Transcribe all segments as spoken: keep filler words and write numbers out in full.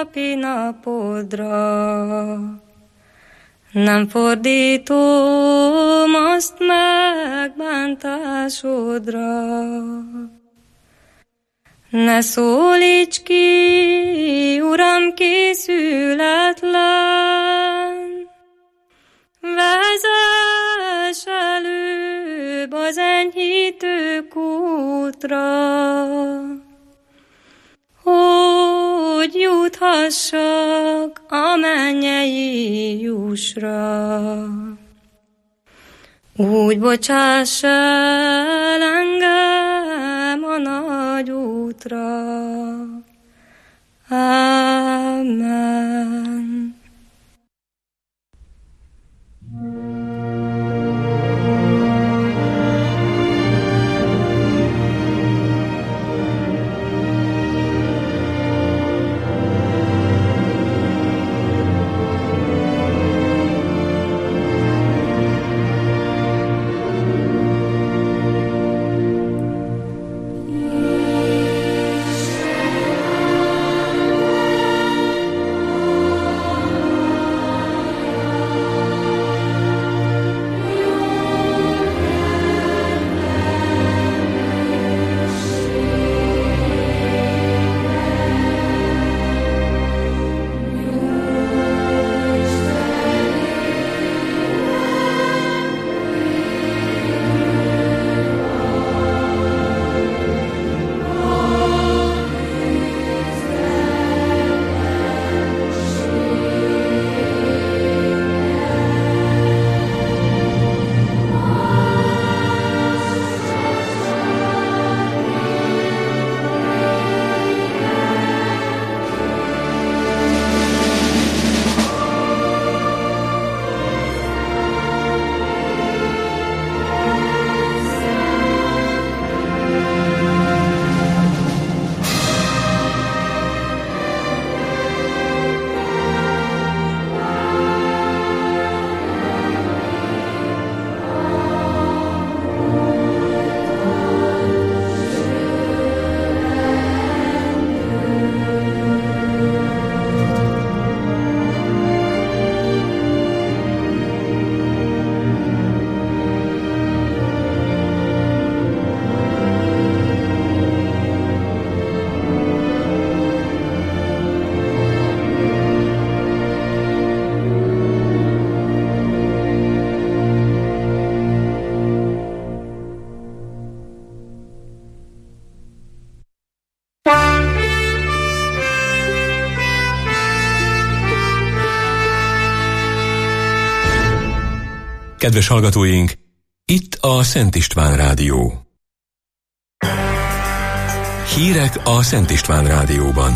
ünnepi napodra. Nem fordítom azt megbántásodra. Ne szólíts ki, Uram, készületlen, vezess előbb az enyhítő kútra, hogy juthassak a mennyei jussra. Úgy bocsáss el engem a nagy útra. Amen. Kedves hallgatóink, itt a Szent István Rádió. Hírek a Szent István Rádióban.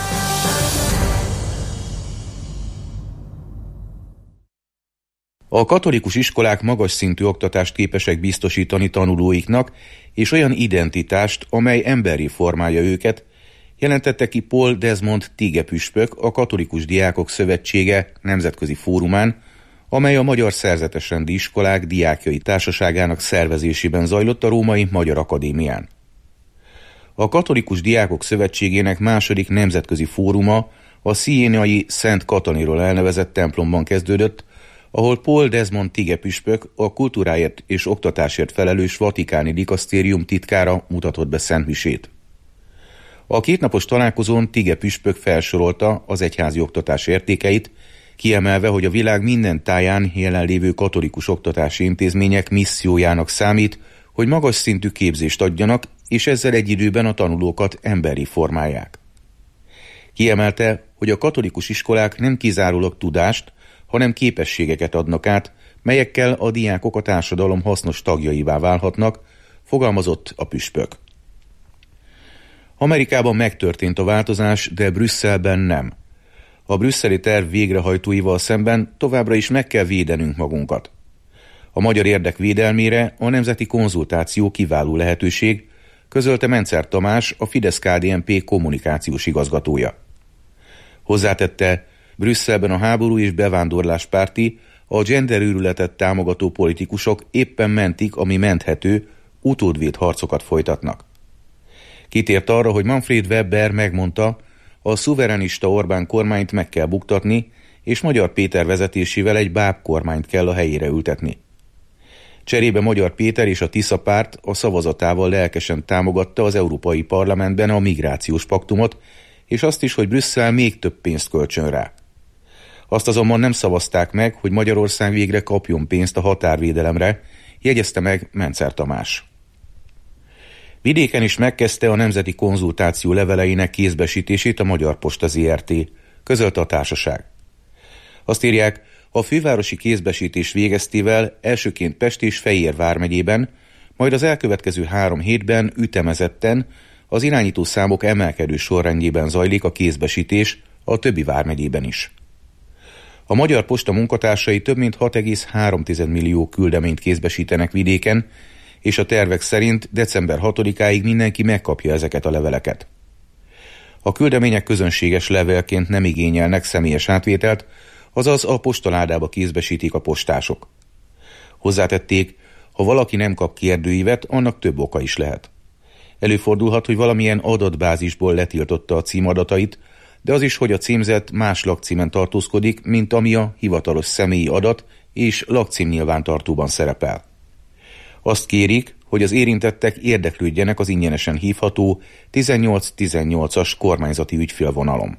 A katolikus iskolák magas szintű oktatást képesek biztosítani tanulóiknak, és olyan identitást, amely emberi formálja őket, jelentette ki Paul Desmond Tige püspök a Katolikus Diákok Szövetsége nemzetközi fórumán, amely a Magyar Szerzetesrendi Iskolák Diákjai Társaságának szervezésében zajlott a Római Magyar Akadémián. A Katolikus Diákok Szövetségének második nemzetközi fóruma a sziéniai Szent Katalinról elnevezett templomban kezdődött, ahol Paul Desmond Tige püspök, a kultúráért és oktatásért felelős vatikáni dikasztérium titkára mutatott be szentmisét. A kétnapos találkozón Tige püspök felsorolta az egyházi oktatás értékeit, kiemelve, hogy a világ minden táján jelenlévő katolikus oktatási intézmények missziójának számít, hogy magas szintű képzést adjanak, és ezzel egy időben a tanulókat emberi formálják. Kiemelte, hogy a katolikus iskolák nem kizárólag tudást, hanem képességeket adnak át, melyekkel a diákok a társadalom hasznos tagjaivá válhatnak, fogalmazott a püspök. Amerikában megtörtént a változás, de Brüsszelben nem. A brüsszeli terv végrehajtóival szemben továbbra is meg kell védenünk magunkat. A magyar érdek védelmére a nemzeti konzultáció kiváló lehetőség, közölte Mencer Tamás, a Fidesz-ká dé en pé kommunikációs igazgatója. Hozzátette, Brüsszelben a háború és bevándorlás párti, a genderőrületet támogató politikusok éppen mentik, ami menthető, utódvéd harcokat folytatnak. Kitért arra, hogy Manfred Weber megmondta, a szuverenista Orbán kormányt meg kell buktatni, és Magyar Péter vezetésével egy báb kormányt kell a helyére ültetni. Cserébe Magyar Péter és a Tisza párt a szavazatával lelkesen támogatta az Európai Parlamentben a migrációs paktumot, és azt is, hogy Brüsszel még több pénzt költsön rá. Azt azonban nem szavazták meg, hogy Magyarország végre kapjon pénzt a határvédelemre, jegyezte meg Mencer Tamás. Vidéken is megkezdte a nemzeti konzultáció leveleinek kézbesítését a Magyar Posta zé er té, közölte a társaság. Azt írják, a fővárosi kézbesítés végeztével elsőként Pest és Fejér vármegyében, majd az elkövetkező három hétben ütemezetten az irányító számok emelkedő sorrendjében zajlik a kézbesítés a többi vármegyében is. A Magyar Posta munkatársai több mint hat egész három millió küldeményt kézbesítenek vidéken, és a tervek szerint december hatodikáig mindenki megkapja ezeket a leveleket. A küldemények közönséges levélként nem igényelnek személyes átvételt, azaz a postaládába kézbesítik a postások. Hozzátették, ha valaki nem kap kérdőívet, annak több oka is lehet. Előfordulhat, hogy valamilyen adatbázisból letiltotta a címadatait, de az is, hogy a címzett más lakcímen tartózkodik, mint ami a hivatalos személyi adat és lakcím nyilvántartóban szerepel. Azt kérik, hogy az érintettek érdeklődjenek az ingyenesen hívható tizennyolc tizennyolcas kormányzati ügyfélvonalon.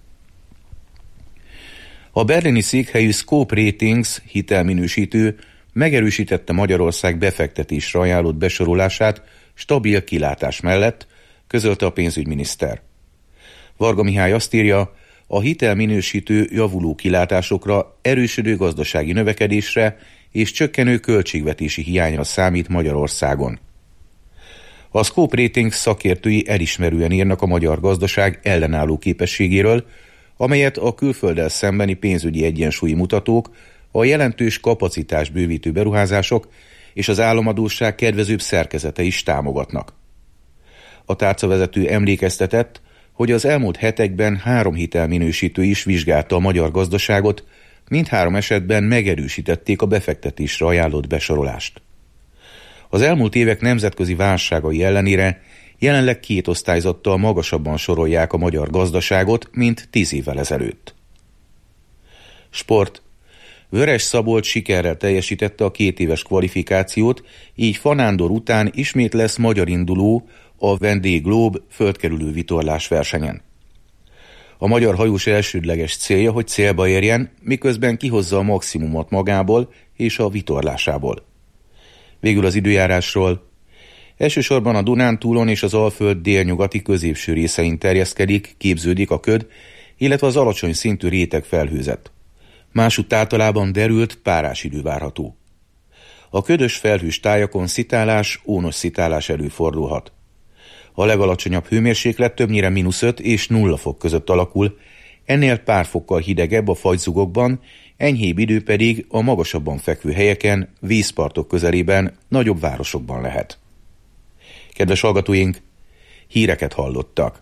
A berlini székhelyű Scope Ratings hitelminősítő megerősítette Magyarország befektetésre ajánlott besorolását stabil kilátás mellett, közölte a pénzügyminiszter. Varga Mihály azt írja, a hitelminősítő javuló kilátásokra, erősödő gazdasági növekedésre és csökkenő költségvetési hiányra számít Magyarországon. A Scope Ratings szakértői elismerően írnak a magyar gazdaság ellenálló képességéről, amelyet a külfölddel szembeni pénzügyi egyensúlyi mutatók, a jelentős kapacitás bővítő beruházások és az államadósság kedvezőbb szerkezete is támogatnak. A tárcavezető emlékeztetett, hogy az elmúlt hetekben három hitelminősítő is vizsgálta a magyar gazdaságot, mindhárom esetben megerősítették a befektetésre ajánlott besorolást. Az elmúlt évek nemzetközi válságai ellenére jelenleg két osztályzattal magasabban sorolják a magyar gazdaságot, mint tíz évvel ezelőtt. Sport. Vörös-Szabolcs sikerrel teljesítette a két éves kvalifikációt, így Fanándor után ismét lesz magyar induló a Vendée Globe földkerülő vitorlás versenyen. A magyar hajós elsődleges célja, hogy célba érjen, miközben kihozza a maximumot magából és a vitorlásából. Végül az időjárásról. Elsősorban a Dunántúlon és az Alföld délnyugati középső részein terjeszkedik, képződik a köd, illetve az alacsony szintű réteg felhőzet. Másútt általában derült, párás idő várható. A ködös felhős tájakon szitálás, ónos szitálás előfordulhat. A legalacsonyabb hőmérséklet többnyire mínusz öt és nulla fok között alakul, ennél pár fokkal hidegebb a fagyzugokban, enyhébb idő pedig a magasabban fekvő helyeken, vízpartok közelében, nagyobb városokban lehet. Kedves hallgatóink, híreket hallottak.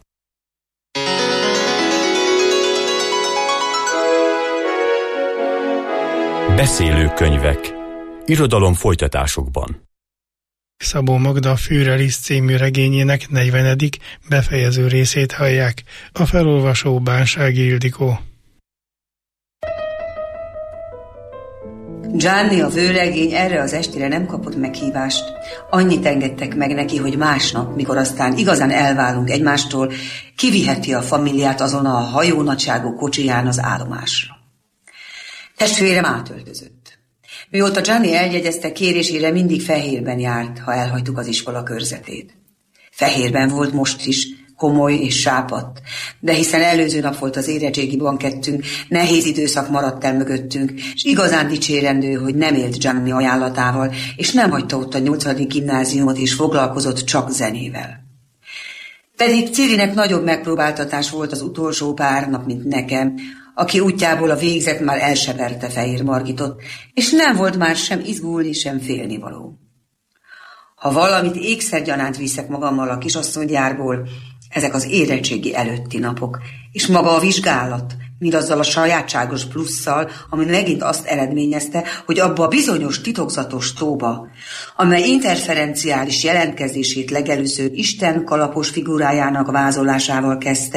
Beszélő könyvek. Irodalom folytatásokban. Szabó Magda Fűrelis című regényének negyvenedik befejező részét hallják. A felolvasó Bánsági Ildikó. Gianni, a vőlegény erre az estére nem kapott meghívást. Annyit engedtek meg neki, hogy másnap, mikor aztán igazán elválunk egymástól, kiviheti a familiát azon a hajónagyságú kocsiján az állomásra. Testvérem átöltözött. Mióta Gianni eljegyezte, kérésére mindig fehérben járt, ha elhagytuk az iskola körzetét. Fehérben volt most is, komoly és sápadt, de hiszen előző nap volt az érettségi bankettünk, nehéz időszak maradt el mögöttünk, és igazán dicsérendő, hogy nem élt Gianni ajánlatával, és nem hagyta ott a nyolcadik gimnáziumot, és foglalkozott csak zenével. Pedig Cirinek nagyobb megpróbáltatás volt az utolsó pár nap, mint nekem, aki útjából a végzet már elseverte Fehér Margitot, és nem volt már sem izgulni, sem félnivaló. Ha valamit ékszergyanánt viszek magammal a kisasszonygyárból, ezek az érettségi előtti napok, és maga a vizsgálat, mindazzal a sajátságos plusszal, ami megint azt eredményezte, hogy abba a bizonyos titokzatos tóba, amely interferenciális jelentkezését legelőször Isten kalapos figurájának vázolásával kezdte,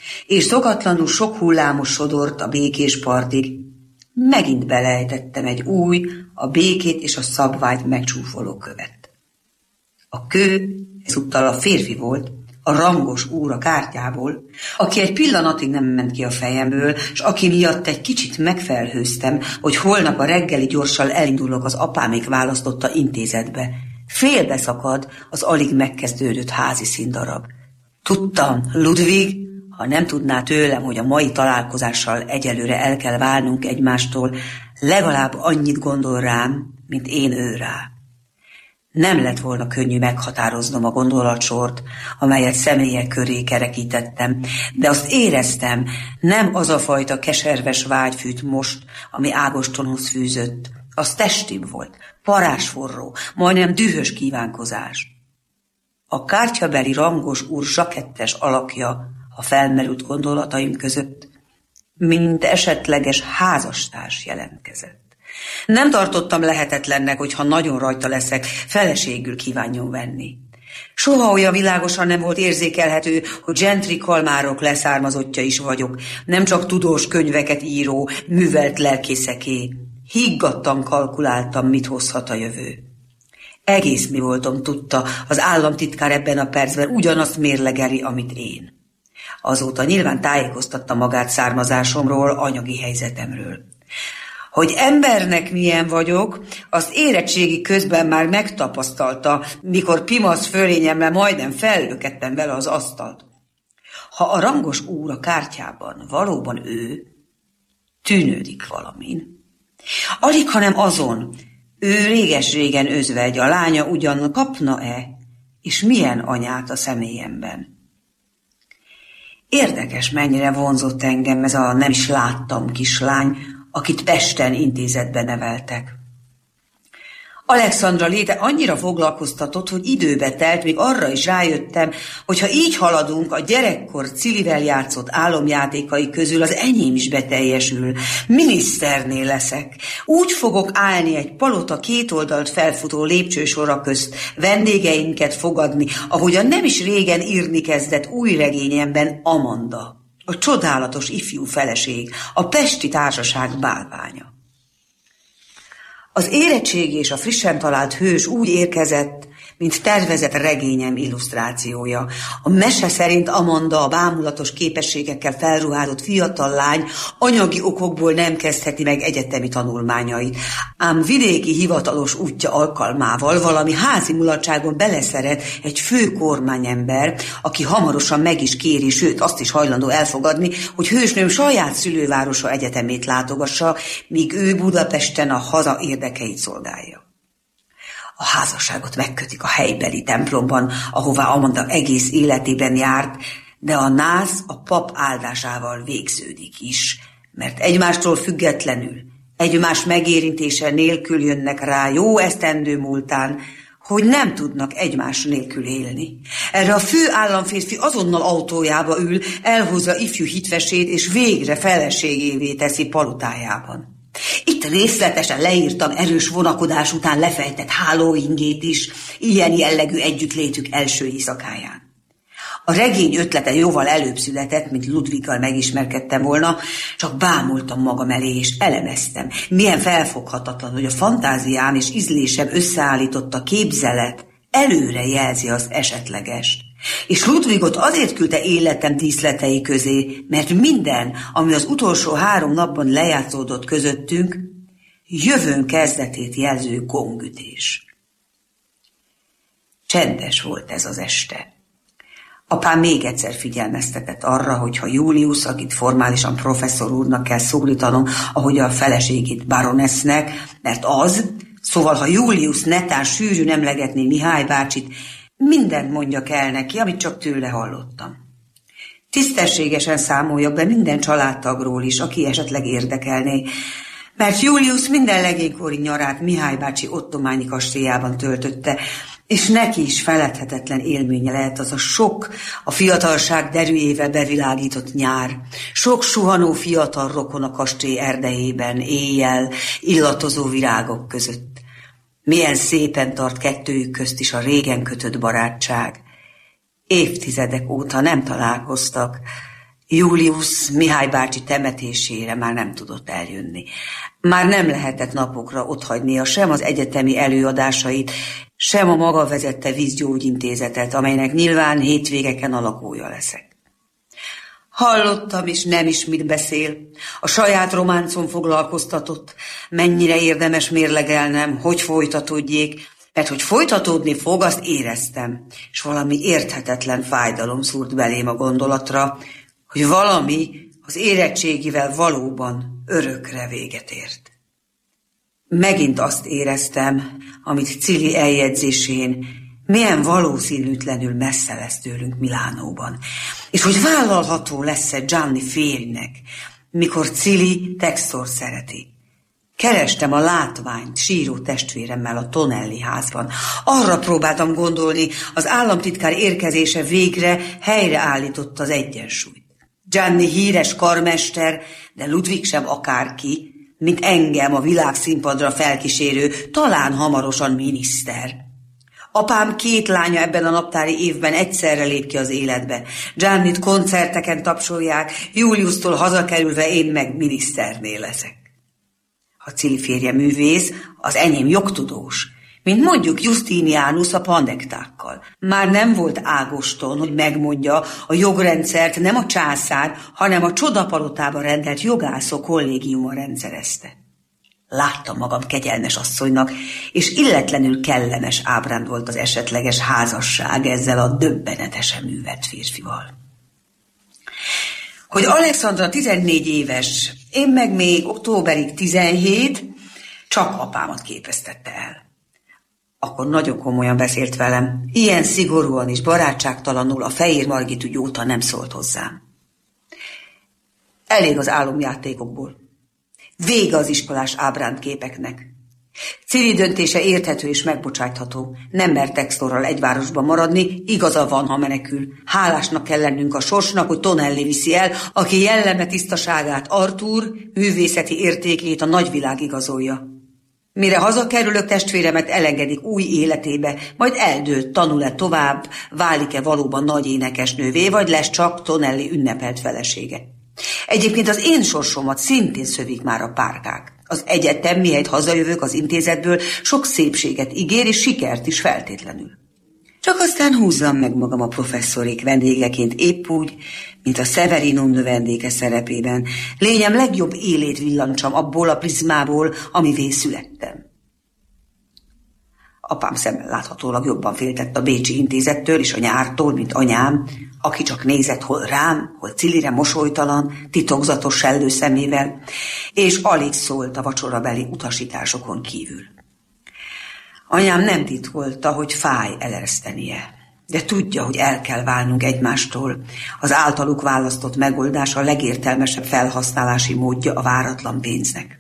és szokatlanul sok hullámos sodort a békés partig. Megint belejtettem egy új, a békét és a szabványt megcsúfoló követ. A kő ezúttal a férfi volt, a rangos úr a kártyából, aki egy pillanatig nem ment ki a fejemből, s aki miatt egy kicsit megfelhőztem, hogy holnap a reggeli gyorsan elindulok az apámék választotta intézetbe. Félbeszakad az alig megkezdődött házi színdarab. Tudtam, Ludwig, ha nem tudná tőlem, hogy a mai találkozással egyelőre el kell válnunk egymástól, legalább annyit gondol rám, mint én ő rá. Nem lett volna könnyű meghatároznom a gondolatsort, amelyet személyek köré kerekítettem, de azt éreztem, nem az a fajta keserves vágy fűt most, ami Ágostonhoz fűzött. Az testibb volt, parázsforró, majdnem dühös kívánkozás. A kártyabeli rangos úr zsakettes alakja a felmerült gondolataim között, mint esetleges házastárs jelentkezett. Nem tartottam lehetetlennek, hogyha nagyon rajta leszek, feleségül kívánjon venni. Soha olyan világosan nem volt érzékelhető, hogy Gentry kalmárok leszármazottja is vagyok, nem csak tudós könyveket író, művelt lelkészeké. Higgadtan kalkuláltam, mit hozhat a jövő. Egész mi voltam, tudta, az államtitkár ebben a percben ugyanazt mérlegeli, amit én. Azóta nyilván tájékoztatta magát származásomról, anyagi helyzetemről. Hogy embernek milyen vagyok, azt érettségi közben már megtapasztalta, mikor pimasz fölényemre majdnem fellökettem vele az asztalt. Ha a rangos úr a kártyában valóban ő, tűnődik valamin. Alig, hanem azon, ő réges-régen özvegy, a lánya ugyan kapna-e, és milyen anyát a személyemben. Érdekes, mennyire vonzott engem ez a nem is láttam kislány, akit Pesten intézetben neveltek. Alexandra léte annyira foglalkoztatott, hogy időbe telt, még arra is rájöttem, hogy ha így haladunk, a gyerekkor Cilivel játszott álomjátékai közül az enyém is beteljesül. Miniszternél leszek. Úgy fogok állni egy palota két oldalt felfutó lépcsősora közt, vendégeinket fogadni, ahogyan nem is régen írni kezdett új regényemben Amanda. A csodálatos ifjú feleség, a pesti társaság bálványa. Az érettségi és a frissen talált hős úgy érkezett, mint tervezett regényem illusztrációja. A mese szerint Amanda, a bámulatos képességekkel felruházott fiatal lány anyagi okokból nem kezdheti meg egyetemi tanulmányait, ám vidéki hivatalos útja alkalmával valami házi mulatságon beleszeret egy fő kormányember, aki hamarosan meg is kéri, sőt azt is hajlandó elfogadni, hogy hősnőm saját szülővárosa egyetemét látogassa, míg ő Budapesten a haza érdekeit szolgálja. A házasságot megkötik a helybeli templomban, ahová Amanda egész életében járt, de a nász a pap áldásával végződik is, mert egymástól függetlenül, egymás megérintése nélkül jönnek rá jó esztendő múltán, hogy nem tudnak egymás nélkül élni. Erre a fő államférfi azonnal autójába ül, elhozza ifjú hitvesét, és végre feleségévé teszi palotájában. Itt részletesen leírtam erős vonakodás után lefejtett hálóingét is, ilyen jellegű együttlétük első éjszakáján. A regény ötlete jóval előbb született, mint Ludwiggal megismerkedtem volna, csak bámultam magam elé, és elemeztem. Milyen felfoghatatlan, hogy a fantáziám és ízlésem összeállította képzelet előre jelzi az esetlegest. És Ludwigot azért küldte életem díszletei közé, mert minden, ami az utolsó három napban lejátszódott közöttünk, jövőn kezdetét jelző gongütés. Csendes volt ez az este. Apám még egyszer figyelmeztetett arra, hogy ha Julius, akit formálisan professzor úrnak kell szólítanom, ahogy a feleségét baronesznek, mert az, szóval ha Julius netán sűrűn emlegetné Mihály bácsit, mindent mondjak el neki, amit csak tőle hallottam. Tisztességesen számoljak be minden családtagról is, aki esetleg érdekelné, mert Julius minden legénykori nyarát Mihály bácsi ottományi kastélyában töltötte, és neki is feledhetetlen élménye lehet az a sok, a fiatalság derűjével bevilágított nyár, sok suhanó fiatal rokon a kastély erdejében, éjjel, illatozó virágok között. Milyen szépen tart kettőjük közt is a régen kötött barátság. Évtizedek óta nem találkoztak, Julius Mihály bácsi temetésére már nem tudott eljönni. Már nem lehetett napokra otthagynia sem az egyetemi előadásait, sem a maga vezette vízgyógyintézetet, amelynek nyilván hétvégeken a lakója leszek. Hallottam, és nem is mit beszél. A saját románcon foglalkoztatott. Mennyire érdemes mérlegelnem, hogy folytatódjék, mert hogy folytatódni fog, azt éreztem, és valami érthetetlen fájdalom szúrt belém a gondolatra, hogy valami az érettségivel valóban örökre véget ért. Megint azt éreztem, amit Cili eljegyzésén milyen valószínűtlenül messze lesz tőlünk Milánóban, és hogy vállalható lesz-e Gianni férjnek, mikor Cili Textor szereti. Kerestem a látványt síró testvéremmel a Tonelli házban. Arra próbáltam gondolni, az államtitkár érkezése végre helyreállította az egyensúlyt. Gianni híres karmester, de Ludwig sem akárki, mint engem a világszínpadra felkísérő, talán hamarosan miniszter. Apám két lánya ebben a naptári évben egyszerre lép ki az életbe. Giannit koncerteken tapsolják, Juliustól hazakerülve én meg miniszternél leszek. A Cili férje művész, az enyém jogtudós, mint mondjuk Justinianus a pandektákkal. Már nem volt Ágoston, hogy megmondja, a jogrendszert nem a császár, hanem a csodapalotába rendelt jogászok kollégiuma rendszerezte. Láttam magam kegyelmes asszonynak, és illetlenül kellemes ábránd volt az esetleges házasság ezzel a döbbenetesen művelt férfival. Hogy Alexandra tizennégy éves, én meg még októberig tizenhét, csak apámat képeztette el. Akkor nagyon komolyan beszélt velem, ilyen szigorúan és barátságtalanul a Fehér Margit ügy óta nem szólt hozzám. Elég az álomjátékokból. Vége az iskolás ábrándképeknek. Cili döntése érthető és megbocsátható. Nem mert Textorral egy városban maradni, igaza van, ha menekül. Hálásnak kell lennünk a sorsnak, hogy Tonelli viszi el, aki jelleme tisztaságát Artúr, művészeti értékét a nagyvilág igazolja. Mire hazakerülök, testvéremet elengedik új életébe, majd eldőlt, tanul-e tovább, válik-e valóban nagy énekesnővé, vagy lesz csak Tonelli ünnepelt felesége. Egyébként az én sorsomat szintén szövik már a párkák. Az egyetem, mihelyt hazajövök az intézetből, sok szépséget ígér, és sikert is feltétlenül. Csak aztán húzzam meg magam a professzorék vendégeként épp úgy, mint a Severinum növendéke szerepében. Lényem legjobb élét villancsam abból a prizmából, amivé születtem. Apám szemmel láthatólag jobban féltett a bécsi intézettől és a nyártól, mint anyám, aki csak nézett hol rám, hol Cilire mosolytalan, titokzatos sellő szemével, és alig szólt a vacsorabeli utasításokon kívül. Anyám nem titkolta, hogy fáj eleresztenie, de tudja, hogy el kell válnunk egymástól. Az általuk választott megoldás a legértelmesebb felhasználási módja a váratlan pénznek.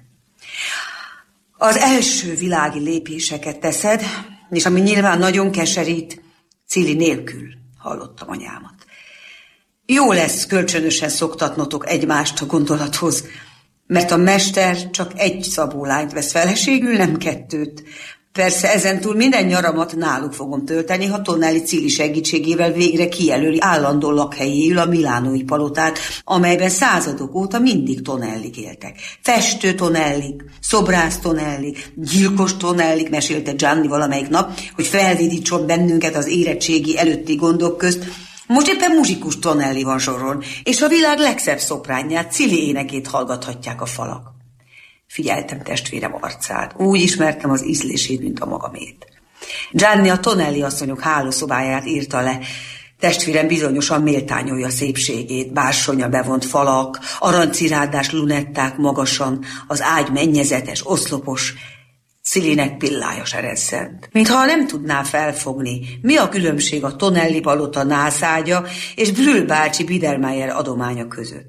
Az első világi lépéseket teszed, és ami nyilván nagyon keserít, Cili nélkül, hallottam anyámat. Jó lesz kölcsönösen szoktatnotok egymást a gondolathoz, mert a mester csak egy szabó lányt vesz feleségül, nem kettőt. Persze ezentúl minden nyaramat náluk fogom tölteni, ha Tonelli Cili segítségével végre kijelöli állandó lakhelyéül a milánói palotát, amelyben századok óta mindig Tonellik éltek. Festő Tonellik, szobrász Tonellik, gyilkos Tonellik, mesélte Gianni valamelyik nap, hogy felvidítson bennünket az érettségi előtti gondok közt. Most éppen muzsikus Tonelli van soron, és a világ legszebb szopránját, Cili énekét hallgathatják a falak. Figyeltem testvérem arcát, úgy ismertem az ízlését, mint a magamét. Gianni a Tonelli asszonyok hálószobáját írta le. Testvérem bizonyosan méltányolja szépségét, bársonya bevont falak, arancirádás lunetták magasan, az ágy mennyezetes, oszlopos, Cilinek pillája se rezzent. Mintha nem tudná felfogni, mi a különbség a Tonelli palota nászágya és Brühl bácsi Biedermeier adománya között.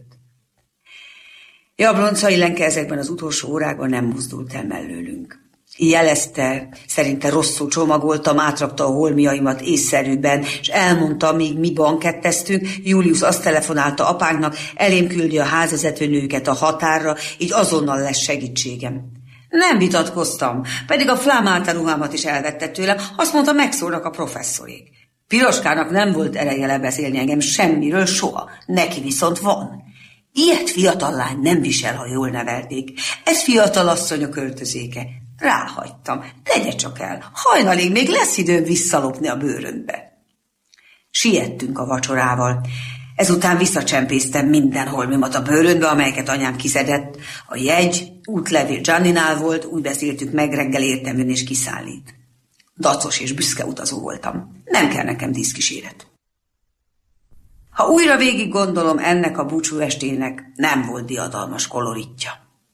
Jablonca Illenke ezekben az utolsó órákban nem mozdult el mellőlünk. Jelezte, szerinte rosszul csomagoltam, átrakta a holmiaimat észszerűbben, és elmondta, míg mi banketteztünk, Julius azt telefonálta apánknak, elém küldi a házvezetőnőket a határra, így azonnal lesz segítségem. Nem vitatkoztam, pedig a flámálta ruhámat is elvette tőlem, azt mondta, megszólnak a professzorék. Piroskának nem volt ereje lebeszélni engem semmiről soha, neki viszont van. Ilyet fiatal lány nem visel, ha jól nevelték. Ez fiatal asszony a költözéke. Ráhagytam, tegye csak el, hajnalig még lesz időm visszalopni a bőröndbe. Siettünk a vacsorával. Ezután visszacsempésztem minden holmimat a bőröndbe, amelyeket anyám kiszedett. A jegy, útlevél Gianninál volt, úgy beszéltük meg, reggel értem jön és kiszállít. Dacos és büszke utazó voltam. Nem kell nekem díszkíséret. Ha újra végig gondolom, ennek a búcsúestének nem volt diadalmas koloritja.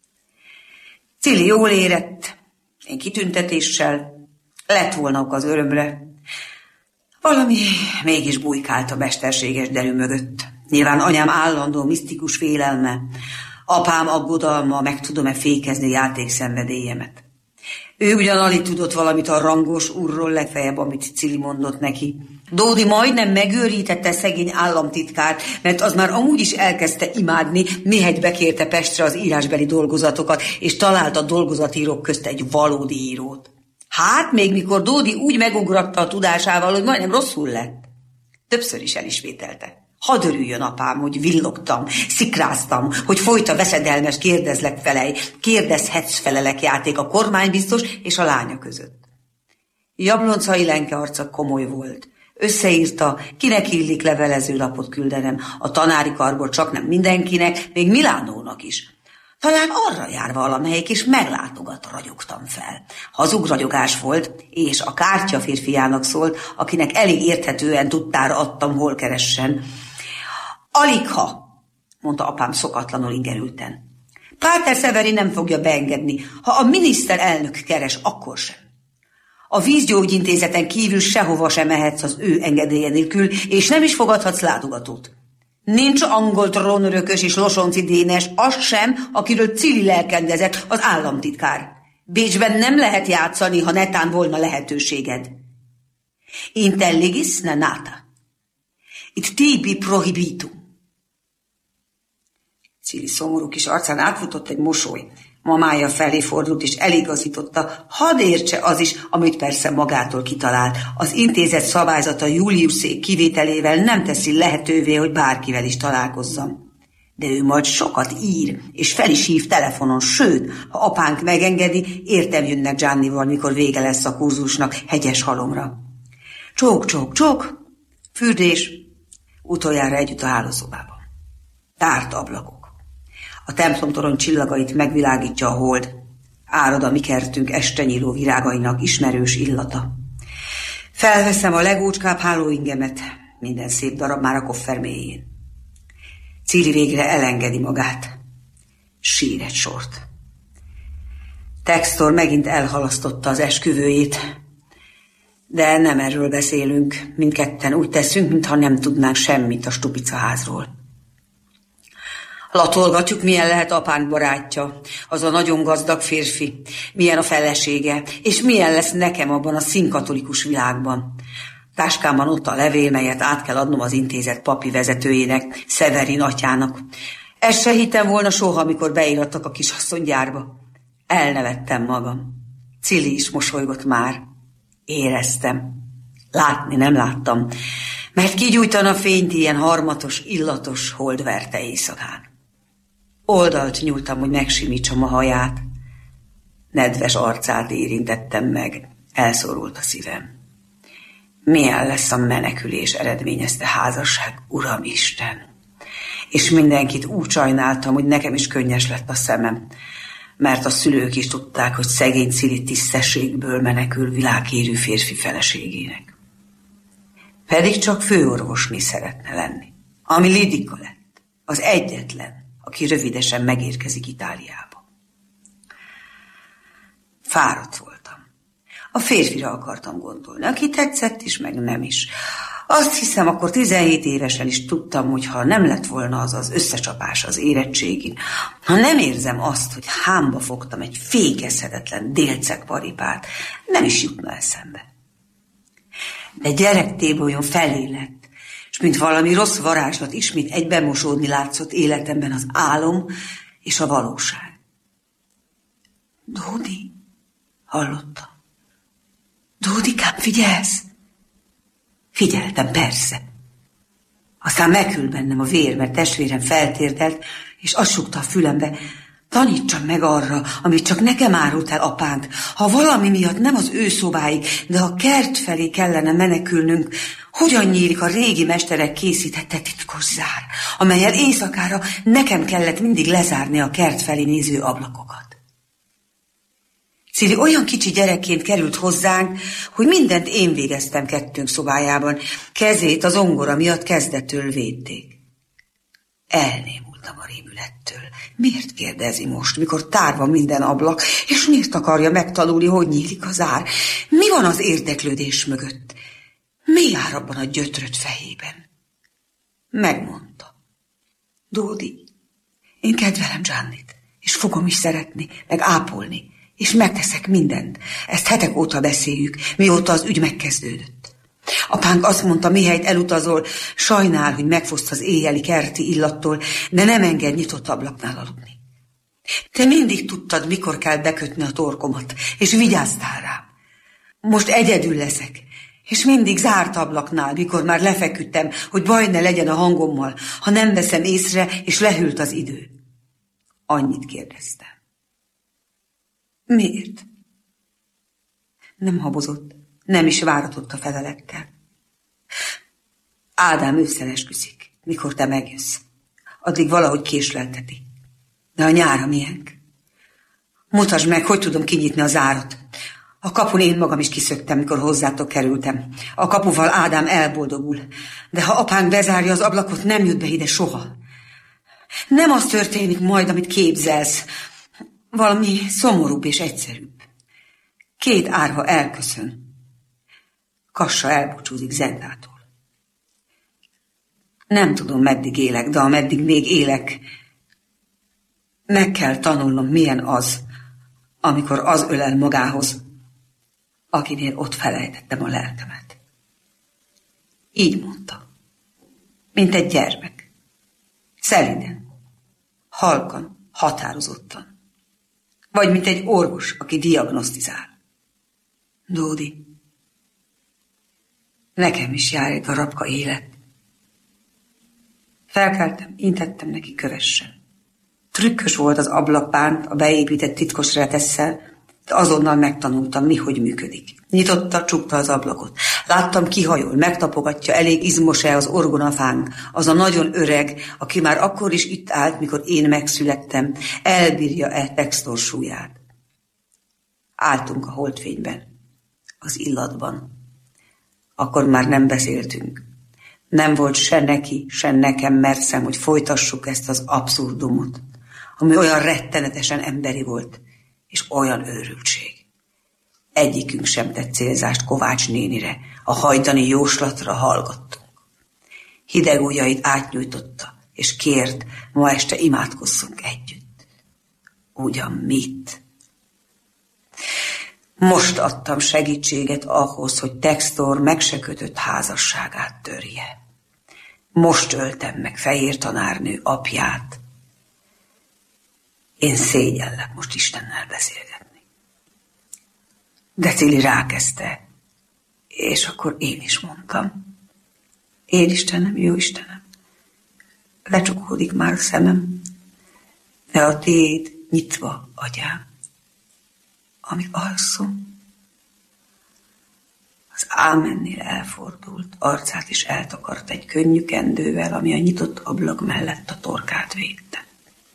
Cili jól érett, én kitüntetéssel, lett volna ok az örömre. Valami mégis bujkált a mesterséges derű mögött. Nyilván anyám állandó misztikus félelme, apám aggodalma, meg tudom-e fékezni játékszenvedélyemet. Ő ugyan alig tudott valamit a rangos úrról, legfeljebb, amit Cili mondott neki. Dódi majdnem megőrítette szegény államtitkárt, mert az már amúgy is elkezdte imádni, mihegy bekérte Pestre az írásbeli dolgozatokat, és talált a dolgozatírók közt egy valódi írót. Hát, még mikor Dódi úgy megugratta a tudásával, hogy majdnem rosszul lett. Többször is elismételte. Hadd örüljön apám, hogy villogtam, szikráztam, hogy folyt a veszedelmes kérdezlek felej, kérdezhetsz felelek játék a kormánybiztos és a lánya között. Jabloncai Lenke arca komoly volt. Összeírta, kinek illik levelezőlapot küldenem, a tanári karból csak nem mindenkinek, még Milánónak is. Talán arra jár valamelyik, és meglátogat, ragyogtam fel. Hazug ragyogás volt, és a kártya férfiának szólt, akinek elég érthetően tudtára adtam, hol keressen. Aligha, mondta apám szokatlanul ingerülten. Páter Severi nem fogja beengedni, ha a miniszterelnök keres, akkor sem. A vízgyógyintézeten kívül sehova sem mehetsz az ő engedélye nélkül, és nem is fogadhatsz látogatót. Nincs angol trónörökös és losonci dénes, az sem, akiről Cili lelkendezett, az államtitkár. Bécsben nem lehet játszani, ha netán volna lehetőséged. Intelligis ne nata. It tibi prohibitum. Cili szomorú kis arcán átfutott egy mosoly. Mamája felé fordult és eligazította, hadd értse az is, amit persze magától kitalált. Az intézet szabályzata Juliusszék kivételével nem teszi lehetővé, hogy bárkivel is találkozzam. De ő majd sokat ír, és fel is hív telefonon, sőt, ha apánk megengedi, értem jönnek Giannival, mikor vége lesz a kurzusnak hegyes halomra. Csók, csók, csók, fürdés, utoljára együtt a hálószobában. Tárt ablakok. A templomtorony csillagait megvilágítja a hold. Árad a mi kertünk este nyíló virágainak ismerős illata. Felveszem a legócskább hálóingemet, minden szép darab már a koffer mélyén. Cili végre elengedi magát. Sír egy sort. Textor megint elhalasztotta az esküvőjét, de nem erről beszélünk. Mindketten úgy teszünk, mintha nem tudnánk semmit a Stupica házról. Latolgatjuk, milyen lehet apánk barátja, az a nagyon gazdag férfi, milyen a felesége, és milyen lesz nekem abban a színkatolikus világban. Táskámban ott a levél, melyet át kell adnom az intézet papi vezetőjének, Severin atyának. Ezt se hittem volna soha, amikor beírattak a kisasszony gyárba. Elnevettem magam. Cili is mosolygott már. Éreztem. Látni nem láttam, mert kigyújtana fényt ilyen harmatos, illatos holdverte éjszakán. Oldalt nyúltam, hogy megsimítsam a haját. Nedves arcát érintettem meg. Elszorult a szívem. Milyen lesz a menekülés, eredményezte házasság, Uramisten. És mindenkit úgy sajnáltam, hogy nekem is könnyes lett a szemem, mert a szülők is tudták, hogy szegény Cili tisztességből menekül világhírű férfi feleségének. Pedig csak főorvosné szeretne lenni, ami Lidika lett, az egyetlen, aki rövidesen megérkezik Itáliába. Fáradt voltam. A férfira akartam gondolni, aki tetszett is, meg nem is. Azt hiszem, akkor tizenhét évesen is tudtam, hogy ha nem lett volna az az összecsapás az érettségin, ha nem érzem azt, hogy hámba fogtam egy fékezhetetlen délceg paripát, nem is jutna eszembe. De gyerektébolyon felé lett, és mint valami rossz varázslat ismét egybemosódni látszott életemben az álom és a valóság. Dódi, hallotta. Dódikám, figyelsz? Figyeltem, persze. Aztán meghűl bennem a vér, mert testvérem feltérdelt, és azt sukta a fülembe, tanítsam meg arra, amit csak nekem árult el apánk. Ha valami miatt nem az ő szobáig, de a kert felé kellene menekülnünk, hogyan nyílik a régi mesterek készítette titkos zár, amellyel éjszakára nekem kellett mindig lezárni a kert felé néző ablakokat. Cili olyan kicsi gyerekként került hozzánk, hogy mindent én végeztem kettőnk szobájában. Kezét az zongora miatt kezdettől védték. Elnémultam a rémülettől. Miért kérdezi most, mikor tárva minden ablak, és miért akarja megtanulni, hogy nyílik a zár? Mi van az érdeklődés mögött? Mi jár abban a gyötrött fejében? Megmondta. Dódi, én kedvelem Giannit, és fogom is szeretni, meg ápolni, és megteszek mindent. Ezt hetek óta beszéljük, mióta az ügy megkezdődött. Apánk azt mondta, mihelyt elutazol, sajnál, hogy megfoszt az éjjeli kerti illattól, de nem enged nyitott ablaknál aludni. Te mindig tudtad, mikor kell bekötni a torkomat, és vigyáztál rám. Most egyedül leszek, és mindig zárt ablaknál, mikor már lefeküdtem, hogy baj ne legyen a hangommal, ha nem veszem észre, és lehűlt az idő. Annyit kérdeztem. Miért? Nem habozott, nem is váratott a felelekkel. Ádám ősszel esküszik, mikor te megjössz. Addig valahogy késlelteti. De a nyára miénk? Mutasd meg, hogy tudom kinyitni az zárat. A kapun én magam is kiszöktem, mikor hozzátok kerültem. A kapuval Ádám elboldogul. De ha apánk bezárja az ablakot, nem jut be ide soha. Nem az történik majd, amit képzelsz. Valami szomorúbb és egyszerűbb. Két árva elköszön. Kassa elbúcsúzik Zendától. Nem tudom, meddig élek, de ameddig még élek, meg kell tanulnom, milyen az, amikor az ölel magához, akinél ott felejtettem a lelkemet. Így mondta, mint egy gyermek. Szeliden, halkan, határozottan. Vagy mint egy orvos, aki diagnosztizál. Dódi, nekem is jár egy darabka élet. Felkeltem, intettem neki, kövessen. Trükkös volt az ablakpánt a beépített titkos retesszel, de azonnal megtanultam, mi hogy működik. Nyitotta, csukta az ablakot. Láttam, kihajol, megtapogatja, elég izmos-e az orgonafánk, az a nagyon öreg, aki már akkor is itt állt, mikor én megszülettem, elbírja-e Textor súlyát. Álltunk a holdfényben, az illatban. Akkor már nem beszéltünk. Nem volt se neki, se nekem merszem, hogy folytassuk ezt az abszurdumot, ami olyan rettenetesen emberi volt, és olyan őrültség. Egyikünk sem tett célzást Kovács nénire, a hajdani jóslatra hallgattunk. Hideg ujjait átnyújtotta, és kért, ma este imádkozzunk együtt. Ugyan mit? Most adtam segítséget ahhoz, hogy Textor meg se kötött házasságát törje. Most öltem meg Fehér tanárnő apját. Én szégyellek most Istennel beszélgetni. De Cili rákezdte, és akkor én is mondtam. Én Istenem, jó Istenem, lecsukódik már a szemem, de a tiéd nyitva, atyám, amíg alszom. Az ámennél elfordult, arcát is eltakart egy könnyű kendővel, ami a nyitott ablak mellett a torkát védte.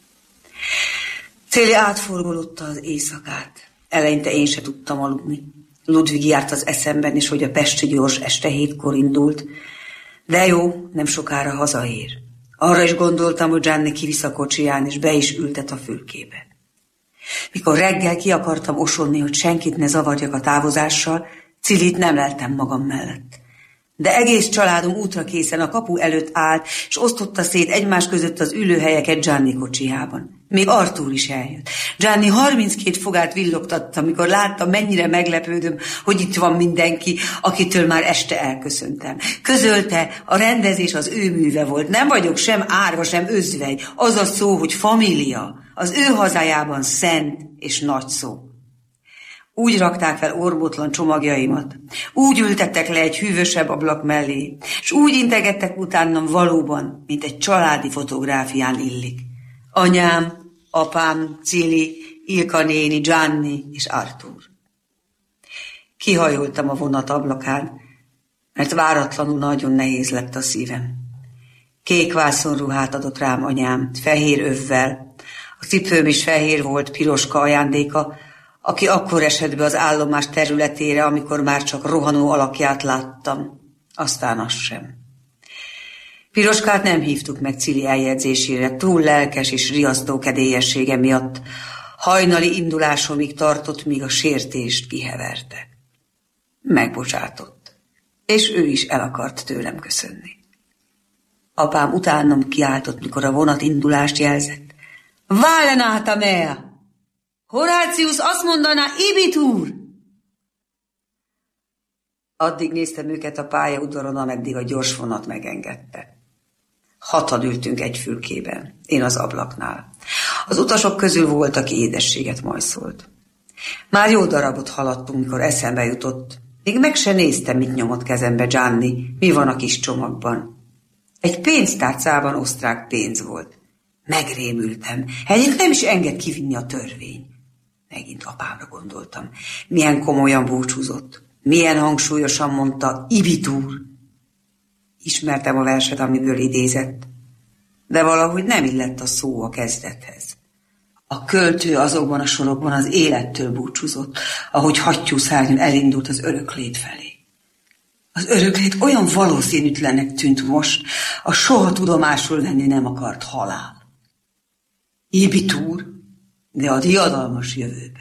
Cili átforgolódta az éjszakát. Eleinte én se tudtam aludni. Ludvig járt az eszemben is, hogy a pesti gyors este hétkor indult, de jó, nem sokára hazaér. Arra is gondoltam, hogy Gianni kivisz a kocsiján, és be is ültet a fülkébe. Mikor reggel ki akartam osonni, hogy senkit ne zavarjak a távozással, Cilit nem leltem magam mellett. De egész családom útra készen a kapu előtt állt, és osztotta szét egymás között az ülőhelyeket Gianni kocsijában. Még Artúr is eljött. Gianni harminckét fogát villogtatta, amikor láttam, mennyire meglepődöm, hogy itt van mindenki, akitől már este elköszöntem. Közölte, a rendezés az ő műve volt. Nem vagyok sem árva, sem özvegy. Az a szó, hogy família, az ő hazájában szent és nagy szó. Úgy rakták fel ormótlan csomagjaimat, úgy ültettek le egy hűvösebb ablak mellé, és úgy integettek utánam valóban, mint egy családi fotográfián illik. Anyám, apám, Cili, Ilka néni, Gianni és Artur. Kihajoltam a vonat ablakán, mert váratlanul nagyon nehéz lett a szívem. Kék vászonruhát adott rám anyám, fehér övvel. A cipőm is fehér volt, Piroska ajándéka, aki akkor esett be az állomás területére, amikor már csak rohanó alakját láttam. Aztán az sem. Piroskát nem hívtuk meg Cili eljegyzésére, túl lelkes és riasztó kedélyessége miatt. Hajnali indulásomig tartott, míg a sértést kiheverte. Megbocsátott, és ő is el akart tőlem köszönni. Apám utánam kiáltott, mikor a vonat indulást jelzett. Válenát a mea! Horácius azt mondaná, ibitur! Addig néztem őket a pályaudvaron, ameddig a gyors vonat megengedte. Hatan ültünk egy fülkében, én az ablaknál. Az utasok közül volt, aki édességet majszolt. Már jó darabot haladtunk, mikor eszembe jutott. Még meg se néztem, mit nyomott kezembe Gianni, mi van a kis csomagban. Egy pénztárcában osztrák pénz volt. Megrémültem, egyik nem is enged kivinni a törvény. Megint apámra gondoltam. Milyen komolyan búcsúzott. Milyen hangsúlyosan mondta, ibitur. Ismertem a verset, amiből idézett, de valahogy nem illett a szó a kezdethez. A költő azokban a sorokban az élettől búcsúzott, ahogy hattyúszárnyon elindult az öröklét felé. Az öröklét olyan valószínűtlennek tűnt most, a soha tudomásul venni nem akart halál. Ibitur, de a diadalmas jövőbe.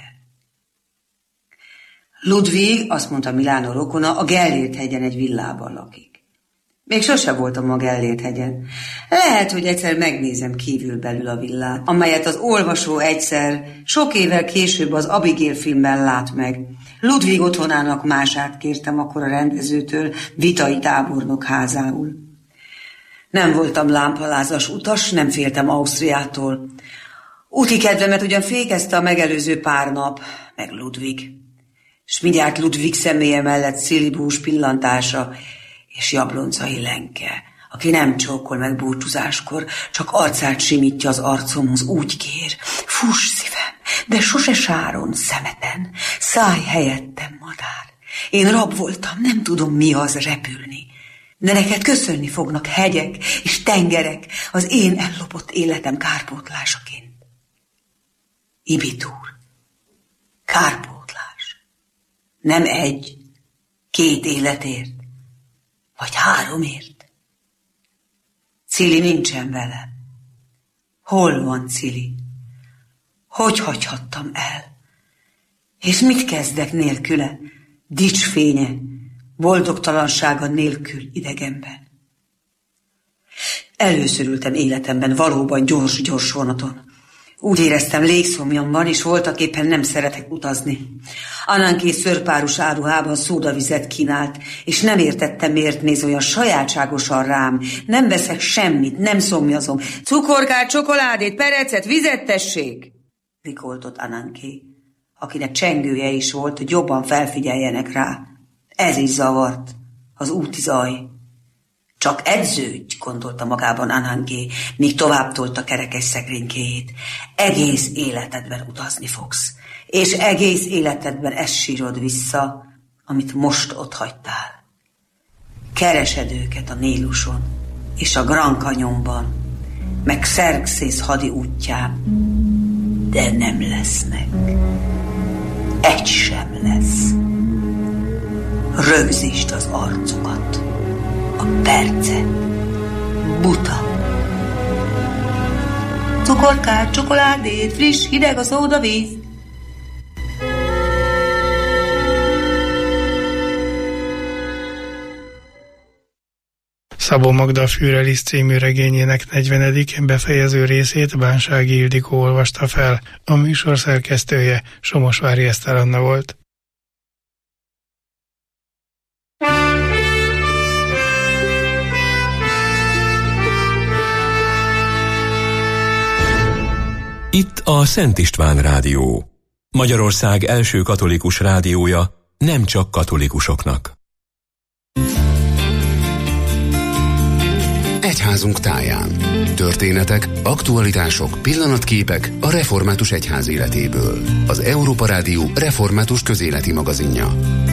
Ludwig, azt mondta Milánó rokona, a Gellért-hegyen egy villában lakik. Még sose voltam a Gellért-hegyen. Lehet, hogy egyszer megnézem kívülbelül a villát, amelyet az olvasó egyszer, sok évvel később az Abigail filmben lát meg. Ludwig otthonának mását kértem akkor a rendezőtől, Vitai tábornok házául. Nem voltam lámpalázas utas, nem féltem Ausztriától. Úti kedvemet ugyan fékezte a megelőző pár nap, meg Ludwig. S mindjárt Ludwig személye mellett Szilibús pillantása és Jabloncai Lenke, aki nem csókol meg búcsúzáskor, csak arcát simítja az arcomhoz, úgy kér. Fuss szívem, de sose sáron, szemeten, szállj helyettem, madár. Én rab voltam, nem tudom mi az repülni, de neked köszönni fognak hegyek és tengerek az én ellopott életem kárpótlásaként. Ibitur, kárpótlás. Nem egy, két életért, vagy háromért. Cili nincsen velem. Hol van Cili? Hogy hagyhattam el? És mit kezdek nélküle? Dicsfénye, boldogtalansága nélkül idegenben. Először ültem életemben valóban gyors-gyors vonaton. Úgy éreztem, légszomjam van, és voltak éppen nem szeretek utazni. Ananké szőrpárus áruhában szódavizet kínált, és nem értettem, miért néz olyan sajátságosan rám. Nem veszek semmit, nem szomjazom. Cukorkát, csokoládét, perecet, vizet tessék! Rikoltott Ananké, akinek csengője is volt, hogy jobban felfigyeljenek rá. Ez is zavart, az úti zaj. Csak edződj, gondolta magában Ananké, míg tovább tolta kerekes szekrénykéjét. Egész életedben utazni fogsz, és egész életedben ezt sírod vissza, amit most ott hagytál. Keresed őket a Níluson, és a Grand Canyonban, meg Xerxész hadi útján, de nem lesznek. Egy sem lesz. Rögzítsd az arcukat. A percet. Buta. Cukorkát, csokoládét, friss, hideg a szódavíz. Szabó Magda a Führerista című regényének negyvenedik befejező részét Bánsági Ildikó olvasta fel. A műsor szerkesztője Somosvári Eszter Anna volt. Itt a Szent István Rádió. Magyarország első katolikus rádiója, nem csak katolikusoknak. Egyházunk táján. Történetek, aktualitások, pillanatképek a református egyház életéből. Az Európa Rádió református közéleti magazinja.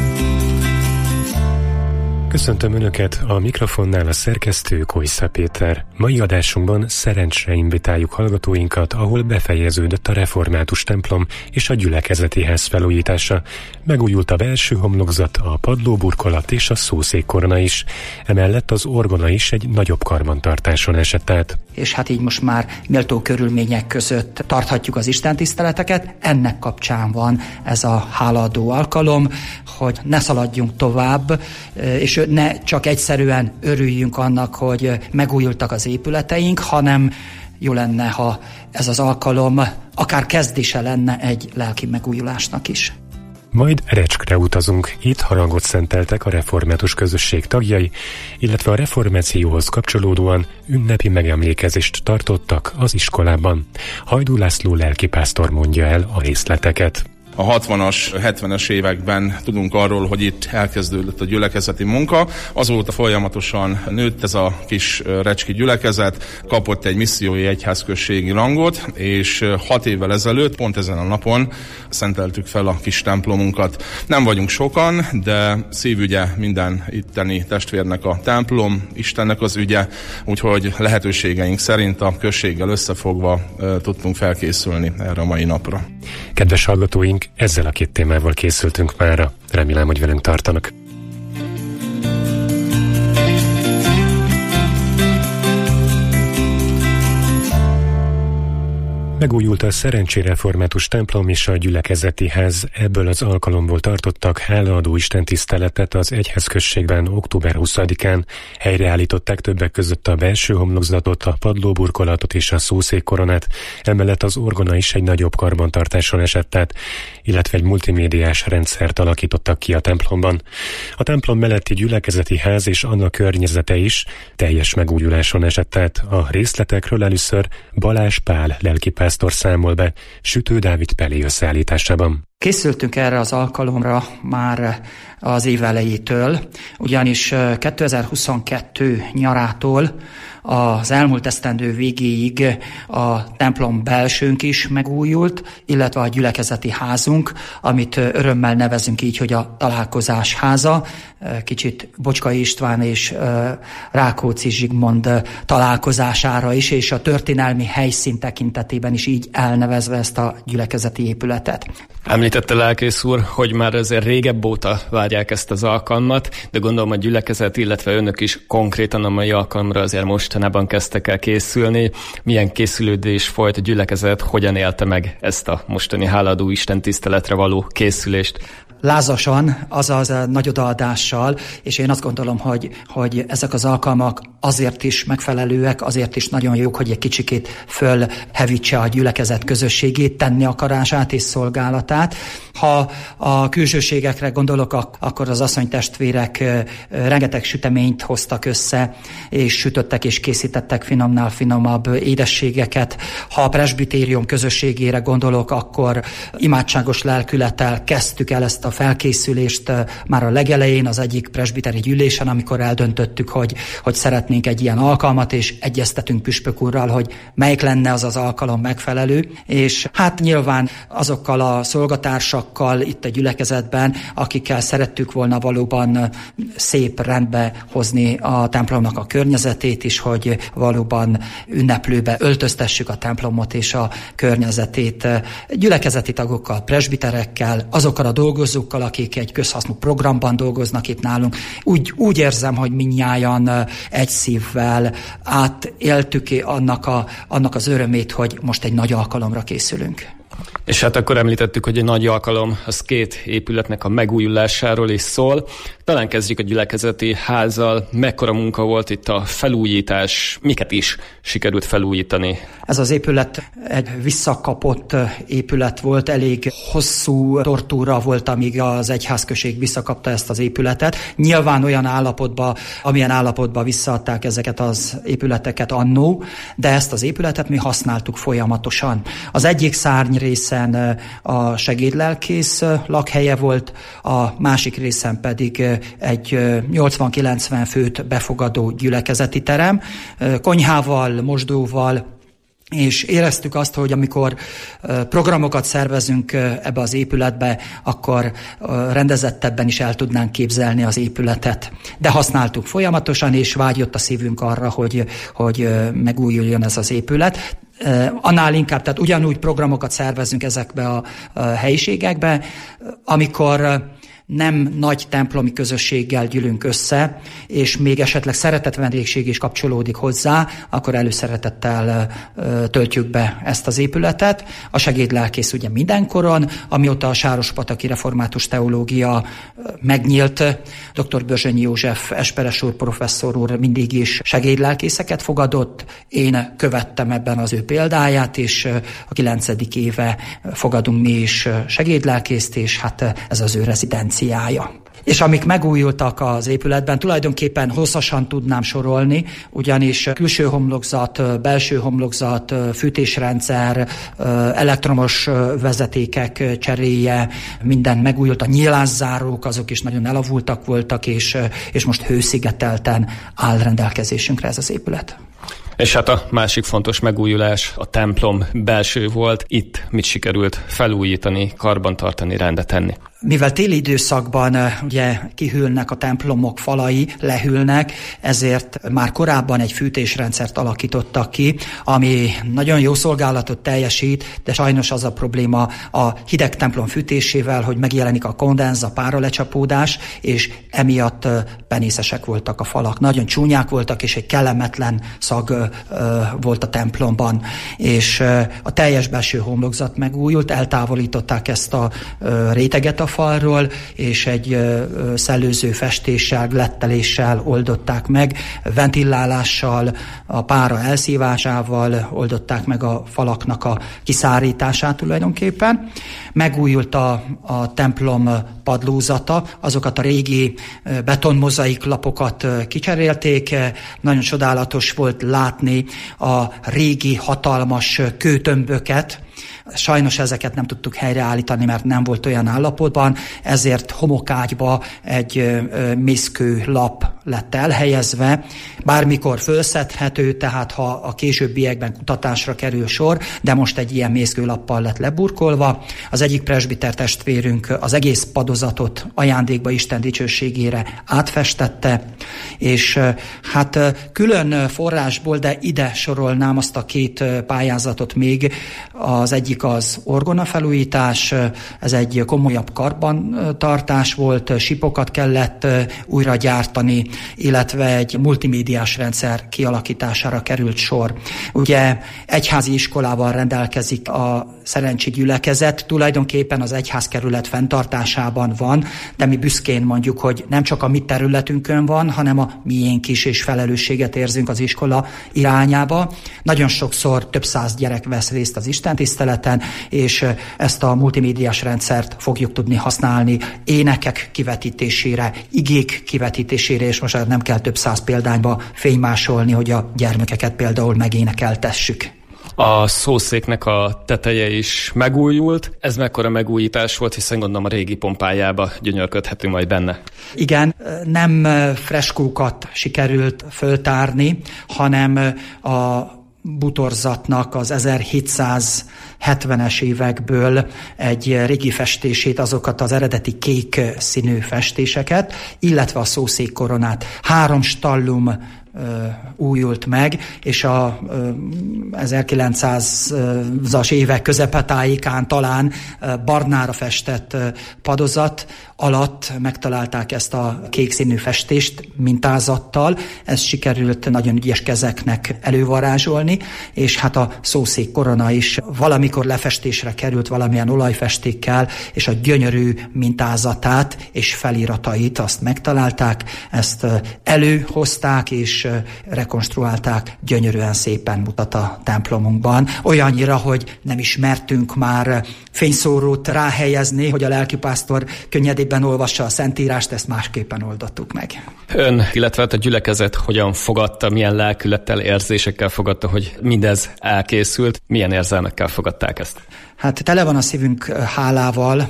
Köszöntöm Önöket, a mikrofonnál a szerkesztő Kojsza Péter. Mai adásunkban szerencsre invitáljuk hallgatóinkat, ahol befejeződött a református templom és a gyülekezeti ház felújítása. Megújult a belső homlokzat, a padlóburkolat és a szószékkorona is. Emellett az orgona is egy nagyobb karbantartáson esett át. És hát így most már méltó körülmények között tarthatjuk az istentiszteleteket. Ennek kapcsán van ez a hálaadó alkalom, hogy ne szaladjunk tovább, és ne csak egyszerűen örüljünk annak, hogy megújultak az épületeink, hanem jó lenne, ha ez az alkalom akár kezdése lenne egy lelki megújulásnak is. Majd Recskre utazunk, itt harangot szenteltek a református közösség tagjai, illetve a reformációhoz kapcsolódóan ünnepi megemlékezést tartottak az iskolában. Hajdú László lelkipásztor mondja el a részleteket. A hatvanas, hetvenes években tudunk arról, hogy itt elkezdődött a gyülekezeti munka. Azóta folyamatosan nőtt ez a kis recski gyülekezet, kapott egy missziói egyházközségi rangot, és hat évvel ezelőtt, pont ezen a napon szenteltük fel a kis templomunkat. Nem vagyunk sokan, de szívügye minden itteni testvérnek a templom, Istennek az ügye, úgyhogy lehetőségeink szerint a községgel összefogva tudtunk felkészülni erre a mai napra. Kedves hallgatóink, ezzel a két témával készültünk mára. Remélem, hogy velünk tartanak. Megújult a Szerencsé Református templom és a gyülekezeti ház. Ebből az alkalomból tartottak hálaadó istentiszteletet az egyházközségben október huszadikán. Helyreállították többek között a belső homlokzatot, a padlóburkolatot és a szószékkoronát. Emellett az orgona is egy nagyobb karbantartáson esett át, illetve egy multimédiás rendszert alakítottak ki a templomban. A templom melletti gyülekezeti ház és annak környezete is teljes megújuláson esett át. A részletekről először Balázs Pál lelkipásztor számol be Sütő Dávid Peli összeállításában. Készültünk erre az alkalomra már az év elejétől, ugyanis kétezer-huszonkettő nyarától az elmúlt esztendő végéig a templom belsőnk is megújult, illetve a gyülekezeti házunk, amit örömmel nevezünk így, hogy a találkozás háza. Kicsit Bocskai István és Rákóczi Zsigmond találkozására is, és a történelmi helyszín tekintetében is így elnevezve ezt a gyülekezeti épületet. Említette lelkész úr, hogy már azért régebb óta várják ezt az alkalmat, de gondolom a gyülekezet, illetve önök is konkrétan a mai alkalomra azért mostanában kezdtek el készülni. Milyen készülődés folyt a gyülekezet, hogyan élte meg ezt a mostani hálaadó istentiszteletre való készülést? Lázasan, azaz nagy odaadással, és én azt gondolom, hogy, hogy ezek az alkalmak azért is megfelelőek, azért is nagyon jók, hogy egy kicsikét fölhevítse a gyülekezet közösségét, tenni akarását és szolgálatát. Ha a külsőségekre gondolok, akkor az asszonytestvérek rengeteg süteményt hoztak össze, és sütöttek és készítettek finomnál finomabb édességeket. Ha a presbitérium közösségére gondolok, akkor imádságos lelkülettel kezdtük el ezt a felkészülést már a legelején az egyik presbiteri gyűlésen, amikor eldöntöttük, hogy, hogy szeretnénk egy ilyen alkalmat, és egyeztetünk püspök úrral, hogy melyik lenne az az alkalom megfelelő, és hát nyilván azokkal a szolgatársakkal itt a gyülekezetben, akikkel szerettük volna valóban szép rendbe hozni a templomnak a környezetét is, hogy valóban ünneplőbe öltöztessük a templomot és a környezetét. Gyülekezeti tagokkal, presbiterekkel, azokkal a dolgozókkal, akik egy közhasznú programban dolgoznak itt nálunk. Úgy, úgy érzem, hogy mindnyájan egy szívvel átéltük annak, a, annak az örömét, hogy most egy nagy alkalomra készülünk. És hát akkor említettük, hogy egy nagy alkalom az két épületnek a megújulásáról is szól. Talán kezdjük a gyülekezeti házzal. Mekkora munka volt itt a felújítás? Miket is sikerült felújítani? Ez az épület egy visszakapott épület volt, elég hosszú tortúra volt, amíg az egyházközség visszakapta ezt az épületet. Nyilván olyan állapotban, amilyen állapotban visszaadták ezeket az épületeket annó, de ezt az épületet mi használtuk folyamatosan. Az egyik szárny részen a segédlelkész lakhelye volt, a másik részen pedig egy nyolcvan-kilencven főt befogadó gyülekezeti terem, konyhával, mosdóval, és éreztük azt, hogy amikor programokat szervezünk ebbe az épületbe, akkor rendezettebben is el tudnánk képzelni az épületet. De használtuk folyamatosan, és vágyott a szívünk arra, hogy, hogy megújuljon ez az épület. Annál inkább, tehát ugyanúgy programokat szervezünk ezekbe a helyiségekbe, amikor nem nagy templomi közösséggel gyűlünk össze, és még esetleg szeretetvendégség is kapcsolódik hozzá, akkor előszeretettel töltjük be ezt az épületet. A segédlelkész ugye mindenkoron, amióta a Sárospataki Református Teológia megnyílt, dr. Börzsönyi József esperes úr, professzor úr mindig is segédlelkészeket fogadott. Én követtem ebben az ő példáját, és a kilencedik éve fogadunk mi is segédlelkészt, és hát ez az ő rezidenciája. És amik megújultak az épületben, tulajdonképpen hosszasan tudnám sorolni, ugyanis külső homlokzat, belső homlokzat, fűtésrendszer, elektromos vezetékek cseréje, minden megújult, a nyílászárók, azok is nagyon elavultak voltak, és, és most hőszigetelten áll rendelkezésünkre ez az épület. És hát a másik fontos megújulás a templom belső volt. Itt mit sikerült felújítani, karbantartani, rendet tenni? Mivel téli időszakban ugye kihűlnek a templomok falai, lehűlnek, ezért már korábban egy fűtésrendszert alakítottak ki, ami nagyon jó szolgálatot teljesít, de sajnos az a probléma a hideg templom fűtésével, hogy megjelenik a kondenz, a páralecsapódás, és emiatt penészesek voltak a falak. Nagyon csúnyák voltak, és egy kellemetlen szag volt a templomban. És a teljes belső homlokzat megújult, eltávolították ezt a réteget a falról, és egy szellőző festéssel, gletteléssel oldották meg, ventilálással, a pára elszívásával oldották meg a falaknak a kiszárítását tulajdonképpen. Megújult a, a templom padlózata, azokat a régi betonmozaik lapokat kicserélték, nagyon csodálatos volt látni a régi hatalmas kőtömböket. Sajnos ezeket nem tudtuk helyreállítani, mert nem volt olyan állapotban, ezért homokágyba egy mészkő lap lett elhelyezve, bármikor fölszedhető, tehát ha a későbbiekben kutatásra kerül sor, de most egy ilyen mészkőlappal lett leburkolva. Az egyik presbiter testvérünk az egész padozatot ajándékba Isten dicsőségére átfestette, és hát külön forrásból, de ide sorolnám azt a két pályázatot még. Az egyik az orgona felújítás, ez egy komolyabb karbantartás volt, sipokat kellett újra gyártani, illetve egy multimédiás rendszer kialakítására került sor. Ugye egyházi iskolával rendelkezik a Szerencsi gyülekezet, tulajdonképpen az egyházkerület fenntartásában van, de mi büszkén mondjuk, hogy nem csak a mi területünkön van, hanem a miénk is, és felelősséget érzünk az iskola irányába. Nagyon sokszor több száz gyerek vesz részt az istentiszteleten, és ezt a multimédiás rendszert fogjuk tudni használni énekek kivetítésére, igék kivetítésére, és most nem kell több száz példányba fénymásolni, hogy a gyermekeket például megénekeltessük. A szószéknek a teteje is megújult. Ez mekkora megújítás volt, hiszen gondolom a régi pompájába gyönyörködhetünk majd benne. Igen, nem freskókat sikerült föltárni, hanem a butorzatnak az ezerhétszázhetvenes évekből egy régi festését, azokat az eredeti kék színű festéseket, illetve a szószék koronát. Három stallum újult meg, és a ezerkilencszázas évek közepetájékán talán barnára festett padozat alatt megtalálták ezt a kék színű festést mintázattal. Ez sikerült nagyon ügyes kezeknek elővarázsolni, és hát a szószék korona is valamikor lefestésre került valamilyen olajfestékkel, és a gyönyörű mintázatát és feliratait azt megtalálták, ezt előhozták, és is rekonstruálták, gyönyörűen szépen mutat a templomunkban. Olyannyira, hogy nem is mertünk már fényszórót ráhelyezni, hogy a lelkipásztor könnyedében olvassa a Szentírást, ezt másképpen oldottuk meg. Ön, illetve a gyülekezet hogyan fogadta, milyen lelkülettel, érzésekkel fogadta, hogy mindez elkészült, milyen érzelmekkel fogadták ezt? Hát tele van a szívünk hálával,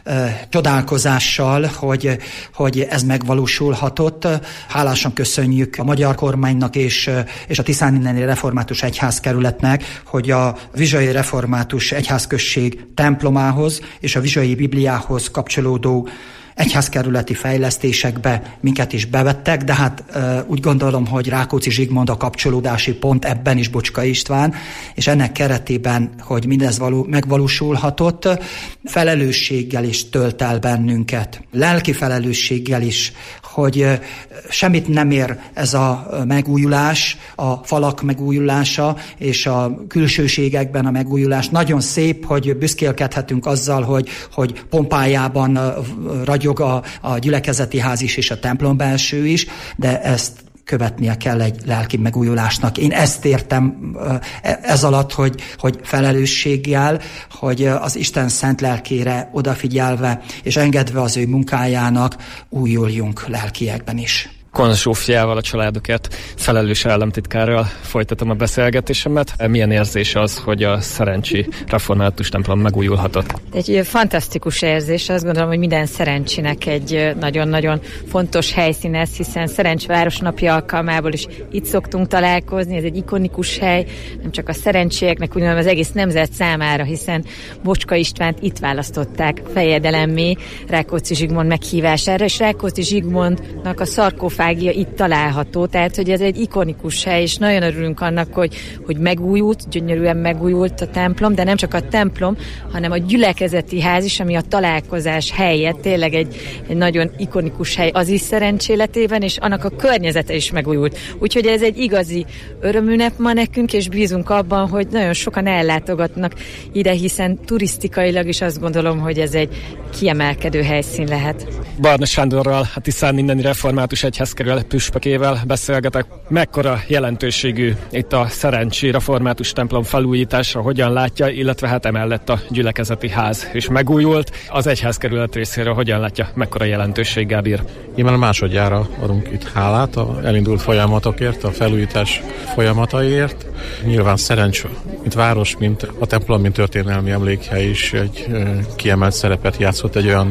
csodálkozással, hogy, hogy ez megvalósulhatott. Hálásan köszönjük a magyar kormánynak és, és a Tiszáninneni Református Egyházkerületnek, hogy a Vizsai Református Egyházközség templomához és a Vizsai Bibliához kapcsolódó egyházkerületi fejlesztésekbe minket is bevettek, de hát e, úgy gondolom, hogy Rákóczi Zsigmond a kapcsolódási pont, ebben is Bocska István, és ennek keretében, hogy mindez való, megvalósulhatott, felelősséggel is tölt el bennünket, lelki felelősséggel is, hogy e, semmit nem ér ez a megújulás, a falak megújulása és a külsőségekben a megújulás. Nagyon szép, hogy büszkélkedhetünk azzal, hogy, hogy pompájában ragyog a, a gyülekezeti ház is és a templom belső is, de ezt követnie kell egy lelki megújulásnak. Én ezt értem ez alatt, hogy, hogy felelősséggel, hogy az Isten szent lelkére odafigyelve és engedve az ő munkájának újuljunk lelkiekben is. Kon Zsófiával, a Családokért felelős államtitkárral folytatom a beszélgetésemet. Milyen érzés az, hogy a Szerencsi Református templom megújulhatott? Egy fantasztikus érzés, azt gondolom, hogy minden szerencsinek egy nagyon-nagyon fontos helyszín ez, hiszen Szerencs városnapja alkalmából is itt szoktunk találkozni, ez egy ikonikus hely, nem csak a szerencsieknek, hanem az egész nemzet számára, hiszen Bocska Istvánt itt választották fejedelemmé Rákóczi Zsigmond meghívására, és Rákóczi Zsigmondnak a szarkofágia itt található, tehát hogy ez egy ikonikus hely, és nagyon örülünk annak, hogy, hogy megújult, gyönyörűen megújult a templom, de nem csak a templom, hanem a gyülekezeti ház is, ami a találkozás helye, tényleg egy, egy nagyon ikonikus hely az is Szerencs életében, és annak a környezete is megújult. Úgyhogy ez egy igazi örömünnep ma nekünk, és bízunk abban, hogy nagyon sokan ellátogatnak ide, hiszen turisztikailag is azt gondolom, hogy ez egy kiemelkedő helyszín lehet. Barna Sándorral, a Tiszáninneni Református Egyházkerület püspökével beszélgetek. Mekkora jelentőségű itt a Szerencsi Református templom felújítása, hogyan látja, illetve hát emellett a gyülekezeti ház is megújult. Az egyházkerület részéről hogyan látja, mekkora jelentőséggel bír? Nyilván a másodjára adunk itt hálát a elindult folyamatokért, a felújítás folyamataiért. Nyilván Szerencs, mint város, mint a templom, mint történelmi emlékhely is egy kiemelt szerepet játszott egy olyan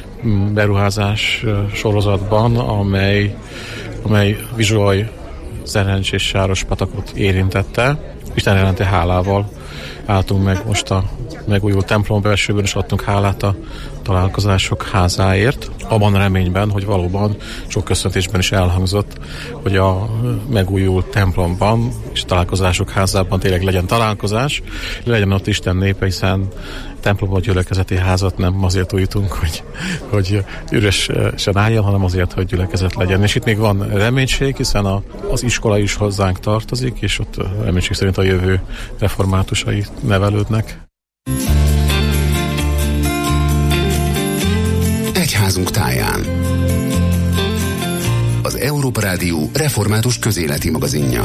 beruházás sorozatban, amely, amely Vizsaj, Szerencs és Sárospatakot érintette. Isten jelenti hálával álltunk meg most a megújult templom belsőben, és adtunk hálát a találkozások házáért, abban a reményben, hogy valóban sok köszöntésben is elhangzott, hogy a megújult templomban és találkozások házában tényleg legyen találkozás, legyen ott Isten népe, hiszen templomban gyülekezeti házat nem azért újítunk, hogy, hogy üresen álljon, hanem azért, hogy gyülekezet legyen. És itt még van reménység, hiszen a, az iskola is hozzánk tartozik, és ott reménység szerint a jövő reformátusai nevelődnek. Egyházunk táján. Az Európa Rádió református közéleti magazinja.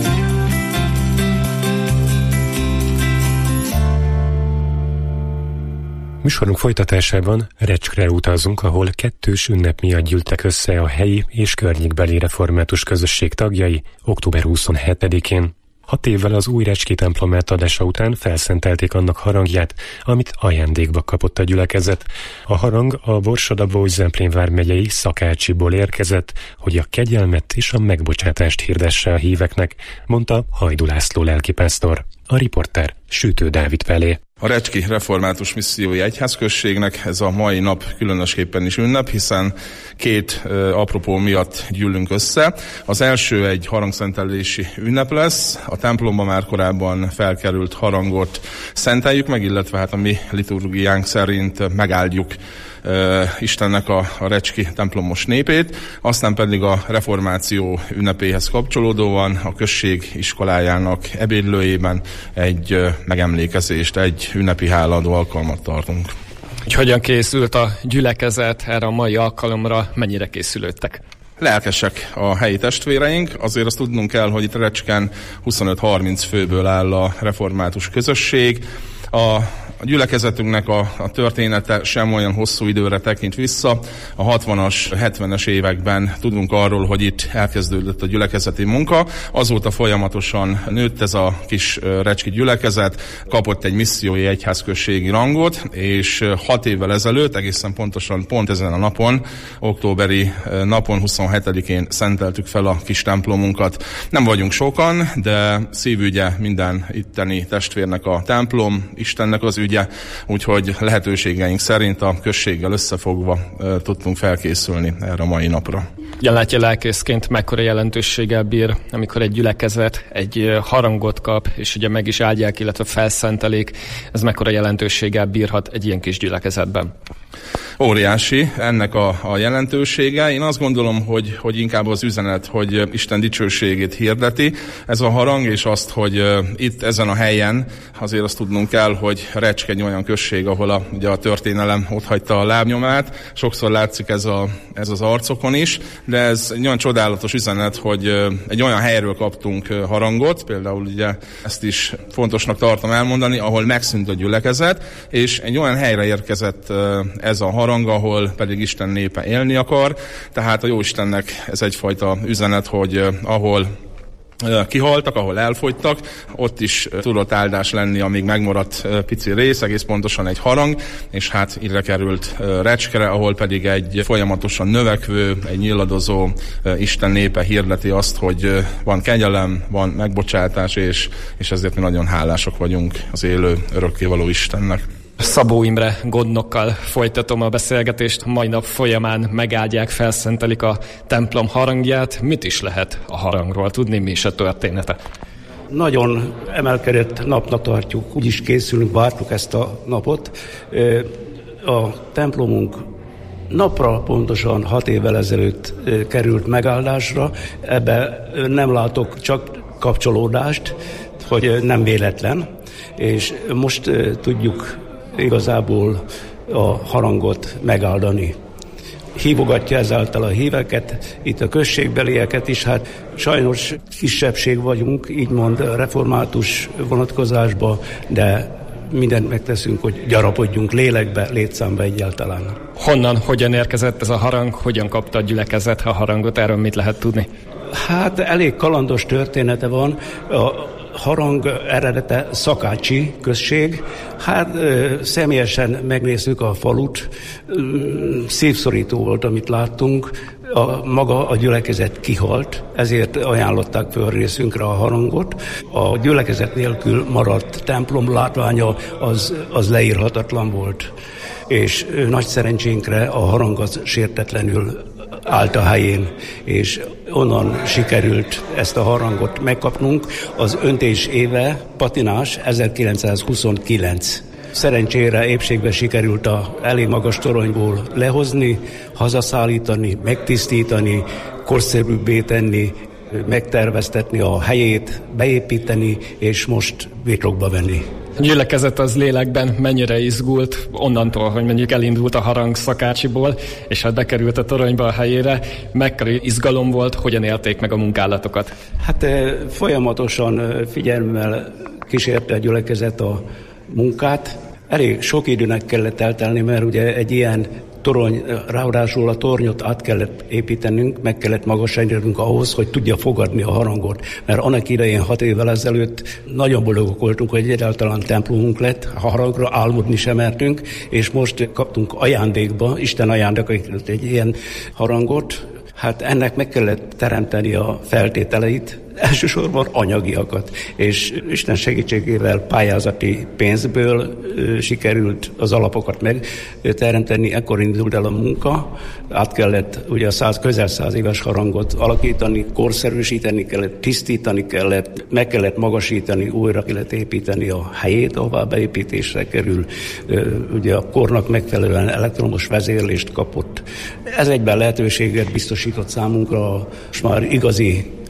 Műsorunk folytatásában Recskre utazunk, ahol kettős ünnep miatt gyűltek össze a helyi és környékbeli református közösség tagjai október huszonhetedikén. Hat évvel az új recski templom átadása után felszentelték annak harangját, amit ajándékba kapott a gyülekezet. A harang a Borsod-Abaúj-Zemplén vármegyei Szakácsiból érkezett, hogy a kegyelmet és a megbocsátást hirdesse a híveknek, mondta Hajdú László lelkipásztor. A riporter Sütő Dávid felé. A Recski Református Missziói Egyházközségnek ez a mai nap különösképpen is ünnep, hiszen két uh, apropó miatt gyűlünk össze. Az első egy harangszentelési ünnep lesz. A templomban már korábban felkerült harangot szenteljük meg, illetve hát a mi liturgiánk szerint megáldjuk uh, Istennek a, a recski templomos népét. Aztán pedig a reformáció ünnepéhez kapcsolódóan a község iskolájának ebédlőjében egy uh, megemlékezést, egy ünnepi hálaadó alkalmat tartunk. Hogy hogyan készült a gyülekezet erre a mai alkalomra, mennyire készülődtek? Lelkesek a helyi testvéreink, azért azt tudnunk kell, hogy itt Recskán huszonöt-harminc főből áll a református közösség. A A gyülekezetünknek a, a története sem olyan hosszú időre tekint vissza. A hatvanas, hetvenes években tudunk arról, hogy itt elkezdődött a gyülekezeti munka. Azóta folyamatosan nőtt ez a kis recski gyülekezet, kapott egy missziói egyházközségi rangot, és hat évvel ezelőtt, egészen pontosan pont ezen a napon, októberi napon, huszonhetedikén szenteltük fel a kis templomunkat. Nem vagyunk sokan, de szívügye minden itteni testvérnek a templom, Istennek az ügy, úgyhogy lehetőségeink szerint a községgel összefogva e, tudtunk felkészülni erre a mai napra. Ugyan látja lelkészként, mekkora jelentőséggel bír, amikor egy gyülekezet egy harangot kap, és ugye meg is áldják, illetve felszentelik, ez mekkora jelentőséggel bírhat egy ilyen kis gyülekezetben? Óriási ennek a, a jelentősége. Én azt gondolom, hogy, hogy inkább az üzenet, hogy Isten dicsőségét hirdeti ez a harang, és azt, hogy uh, itt ezen a helyen azért azt tudnunk kell, hogy Recsk egy olyan község, ahol a, ugye a történelem otthagyta a lábnyomát. Sokszor látszik ez, a, ez az arcokon is, de ez egy olyan csodálatos üzenet, hogy uh, egy olyan helyről kaptunk uh, harangot, például ugye ezt is fontosnak tartom elmondani, ahol megszűnt a gyülekezet, és egy olyan helyre érkezett uh, ez a harang, ahol pedig Isten népe élni akar. Tehát a Jóistennek ez egyfajta üzenet, hogy uh, ahol uh, kihaltak, ahol elfogytak, ott is uh, tudott áldás lenni, amíg megmaradt uh, pici rész, egész pontosan egy harang, és hát ide került uh, Recskre, ahol pedig egy folyamatosan növekvő, egy nyilladozó uh, Isten népe hirdeti azt, hogy uh, van kegyelem, van megbocsátás, és, és ezért mi nagyon hálásak vagyunk az élő, örökkévaló Istennek. Szabó Imre gondnokkal folytatom a beszélgetést. Mai nap folyamán megáldják, felszentelik a templom harangját. Mit is lehet a harangról tudni, mi is a története? Nagyon emelkedett napnak tartjuk, úgy is készülünk, vártuk ezt a napot. A templomunk napra pontosan hat évvel ezelőtt került megáldásra. Ebbe nem látok csak kapcsolódást, hogy nem véletlen. És most tudjuk igazából a harangot megáldani. Hívogatja ezáltal a híveket, itt a községbelieket is, hát sajnos kisebbség vagyunk, így mond református vonatkozásba, de mindent megteszünk, hogy gyarapodjunk lélekbe, létszámba egyáltalán. Honnan, hogyan érkezett ez a harang, hogyan kapta a gyülekezet a harangot, erről mit lehet tudni? Hát elég kalandos története van. A harang eredete Szakácsi község. Hát személyesen megnézzük a falut, szívszorító volt, amit láttunk. A, maga a gyülekezet kihalt, ezért ajánlották föl részünkre a harangot. A gyülekezet nélkül maradt templom látványa az, az leírhatatlan volt. És nagy szerencsénkre a harang az sértetlenül állt a helyén, és onnan sikerült ezt a harangot megkapnunk. Az öntés éve patinás ezerkilencszázhuszonkilenc. Szerencsére épségbe sikerült a elég magas toronyból lehozni, hazaszállítani, megtisztítani, korszerűbbé tenni, megterveztetni a helyét, beépíteni, és most birtokba venni. A gyülekezet az lélekben mennyire izgult onnantól, hogy mondjuk elindult a harang Szakácsiból, és hát bekerült a toronyba a helyére, mekkora izgalom volt, hogyan élték meg a munkálatokat? Hát folyamatosan figyelemmel kísérte a gyülekezet a munkát. Elég sok időnek kellett eltelni, mert ugye egy ilyen torony, ráadásul a tornyot át kellett építenünk, meg kellett magasítanunk ahhoz, hogy tudja fogadni a harangot. Mert annak idején hat évvel ezelőtt nagyon boldogok voltunk, hogy egyáltalán templomunk lett, a harangra álmodni sem mertünk, és most kaptunk ajándékba, Isten ajándékait egy ilyen harangot. Hát ennek meg kellett teremteni a feltételeit, elsősorban anyagiakat, és Isten segítségével pályázati pénzből ö, sikerült az alapokat megteremteni, ekkor indult el a munka, át kellett ugye a száz, közel száz éves harangot alakítani, korszerűsíteni kellett, tisztítani kellett, meg kellett magasítani, újra kellett építeni a helyét, ahová beépítésre kerül, ö, ugye a kornak megfelelően elektromos vezérlést kapott. Ez egyben lehetőséget biztosított számunkra, most már igazi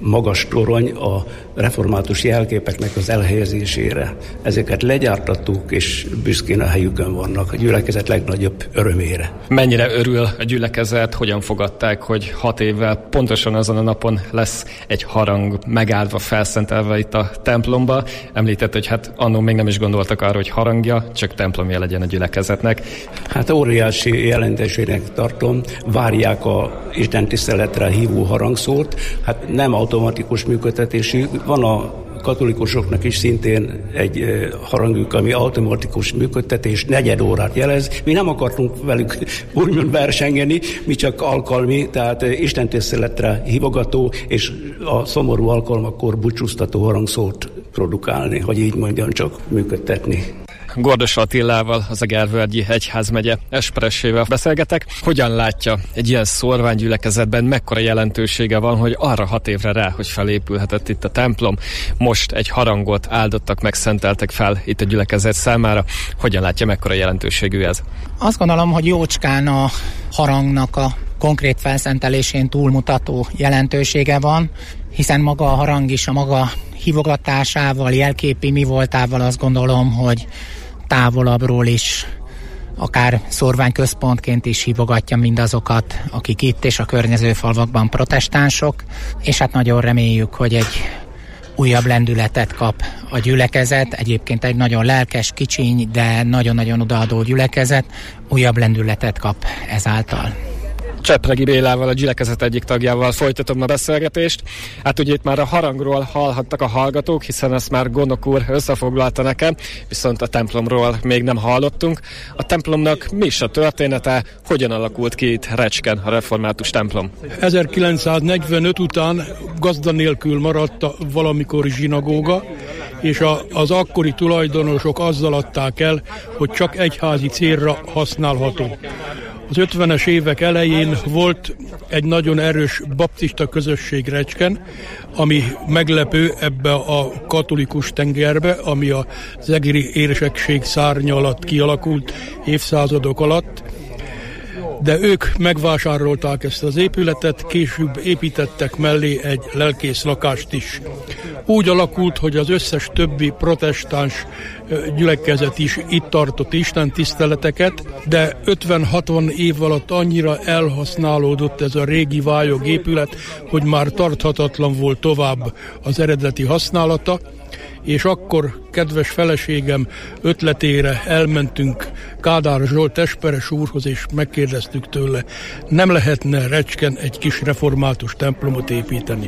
magas torony a református jelképeknek az elhelyezésére. Ezeket legyártattuk, és büszkén a helyükön vannak, a gyülekezet legnagyobb örömére. Mennyire örül a gyülekezet, hogyan fogadták, hogy hat évvel pontosan azon a napon lesz egy harang megáldva, felszentelve itt a templomba. Említett, hogy hát annó még nem is gondoltak arra, hogy harangja, csak templomja legyen a gyülekezetnek. Hát óriási jelentésének tartom, várják a Isten tiszteletre hívó harangszórt, hát nem automatikus működtetésű, van a katolikusoknak is szintén egy harangjuk, ami automatikus működtetés, negyed órát jelez. Mi nem akartunk velük úgymond versengeni, mi csak alkalmi, tehát istentiszteletre hívogató és a szomorú alkalmakkor búcsúztató harangszórt produkálni, hogy így mondjam, csak működtetni. Gordos Attilával, az Egervölgyi Egyházmegye esperesével beszélgetek. Hogyan látja egy ilyen szórványgyülekezetben, mekkora jelentősége van, hogy arra hat évre rá, hogy felépülhetett itt a templom, most egy harangot áldottak meg, szenteltek fel itt a gyülekezet számára. Hogyan látja, mekkora jelentőségű ez? Azt gondolom, hogy jócskán a harangnak a konkrét felszentelésén túlmutató jelentősége van, hiszen maga a harang is a maga hívogatásával, jelképi mi voltával azt gondolom, hogy távolabbról is, akár szórványközpontként is hívogatja mindazokat, akik itt és a környező falvakban protestánsok, és hát nagyon reméljük, hogy egy újabb lendületet kap a gyülekezet, egyébként egy nagyon lelkes, kicsiny, de nagyon-nagyon odaadó gyülekezet, újabb lendületet kap ezáltal. Csepregi Bélával, a gyülekezet egyik tagjával folytatom a beszélgetést. Hát ugye itt már a harangról hallhattak a hallgatók, hiszen ezt már Gondok úr összefoglalta nekem, viszont a templomról még nem hallottunk. A templomnak mi is a története, hogyan alakult ki itt Recsken a református templom? ezerkilencszáznegyvenöt után gazda nélkül maradt a valamikori zsinagóga, és a, az akkori tulajdonosok azzal adták el, hogy csak egyházi célra használható. Az ötvenes évek elején volt egy nagyon erős baptista közösség Recsken, ami meglepő ebbe a katolikus tengerbe, ami az egri érsekség szárnya alatt kialakult évszázadok alatt, de ők megvásárolták ezt az épületet, később építettek mellé egy lelkész lakást is. Úgy alakult, hogy az összes többi protestáns gyülekezet is itt tartott istentiszteleteket, de ötven-hatvan év alatt annyira elhasználódott ez a régi vályog épület, hogy már tarthatatlan volt tovább az eredeti használata, és akkor kedves feleségem ötletére elmentünk Kádár Zsolt esperes úrhoz, és megkérdeztük tőle, nem lehetne Recsken egy kis református templomot építeni.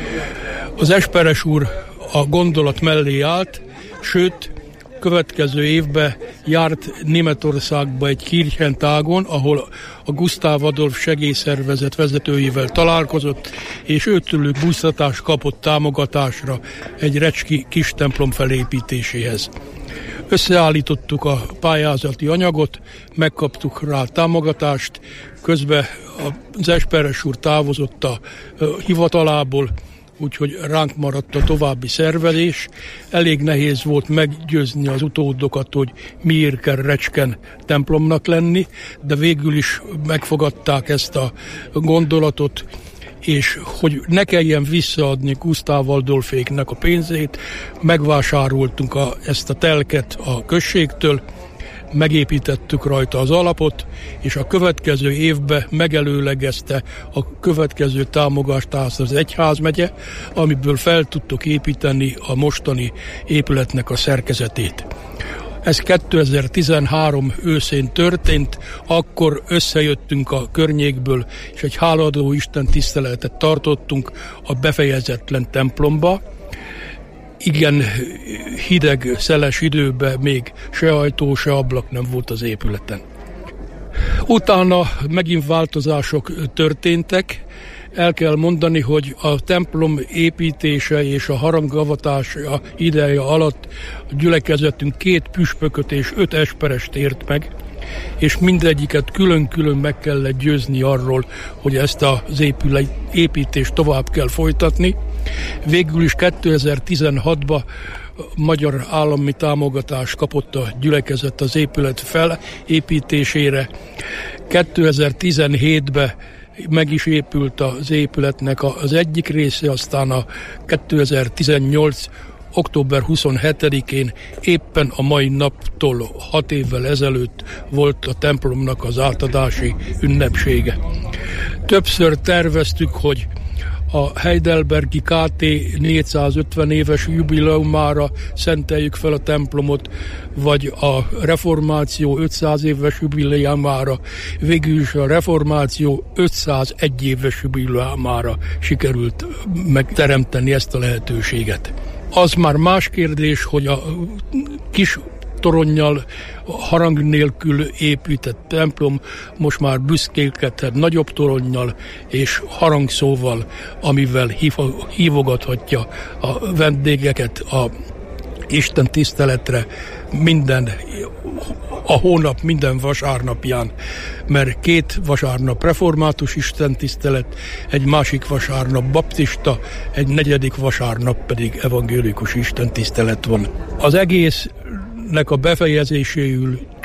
Az esperes úr a gondolat mellé állt, sőt, következő évben járt Németországba egy Kirchentágon, ahol a Gustav Adolf segélyszervezet vezetőjével találkozott, és őtőlük bújtatást kapott támogatásra egy recski kis templom felépítéséhez. Összeállítottuk a pályázati anyagot, megkaptuk rá támogatást, közben az esperes úr távozott a hivatalából, úgyhogy ránk maradt a további szervezés. Elég nehéz volt meggyőzni az utódokat, hogy miért kell Recsken templomnak lenni, de végül is megfogadták ezt a gondolatot, és hogy ne kelljen visszaadni Gustav Adolféknek a pénzét, megvásároltunk a, ezt a telket a községtől, megépítettük rajta az alapot, és a következő évben megelőlegezte a következő támogatást az egyházmegye, amiből fel tudtuk építeni a mostani épületnek a szerkezetét. Ez kétezer-tizenhárom őszén történt, akkor összejöttünk a környékből, és egy hálaadó Isten tiszteletet tartottunk a befejezetlen templomba. Igen, hideg, szeles időben még se ajtó, se ablak nem volt az épületen. Utána megint változások történtek. El kell mondani, hogy a templom építése és a harangavatása ideje alatt a gyülekezetünk két püspököt és öt esperest ért meg, és mindegyiket külön-külön meg kellett győzni arról, hogy ezt az építést tovább kell folytatni. Végül is kétezer-tizenhatban magyar állami támogatást kapott a gyülekezet az épület felépítésére. kétezer-tizenhétben meg is épült az épületnek az egyik része, aztán a kétezer-tizennyolc október huszonhetedikén éppen a mai naptól hat évvel ezelőtt volt a templomnak az átadási ünnepsége. Többször terveztük, hogy a Heidelbergi ká té négyszázötven éves jubileumára szenteljük fel a templomot, vagy a reformáció ötszáz éves jubileumára, végül is a reformáció ötszázegy éves jubileumára sikerült megteremteni ezt a lehetőséget. Az már más kérdés, hogy a kis toronnyal, harang nélkül épített templom most már büszkélkedhet nagyobb toronnyal és harangszóval, amivel hívogathatja a vendégeket a Isten tiszteletre minden, a hónap minden vasárnapján, mert két vasárnap református istentisztelet, egy másik vasárnap baptista, egy negyedik vasárnap pedig evangélikus istentisztelet van. Az egésznek a befejezéséül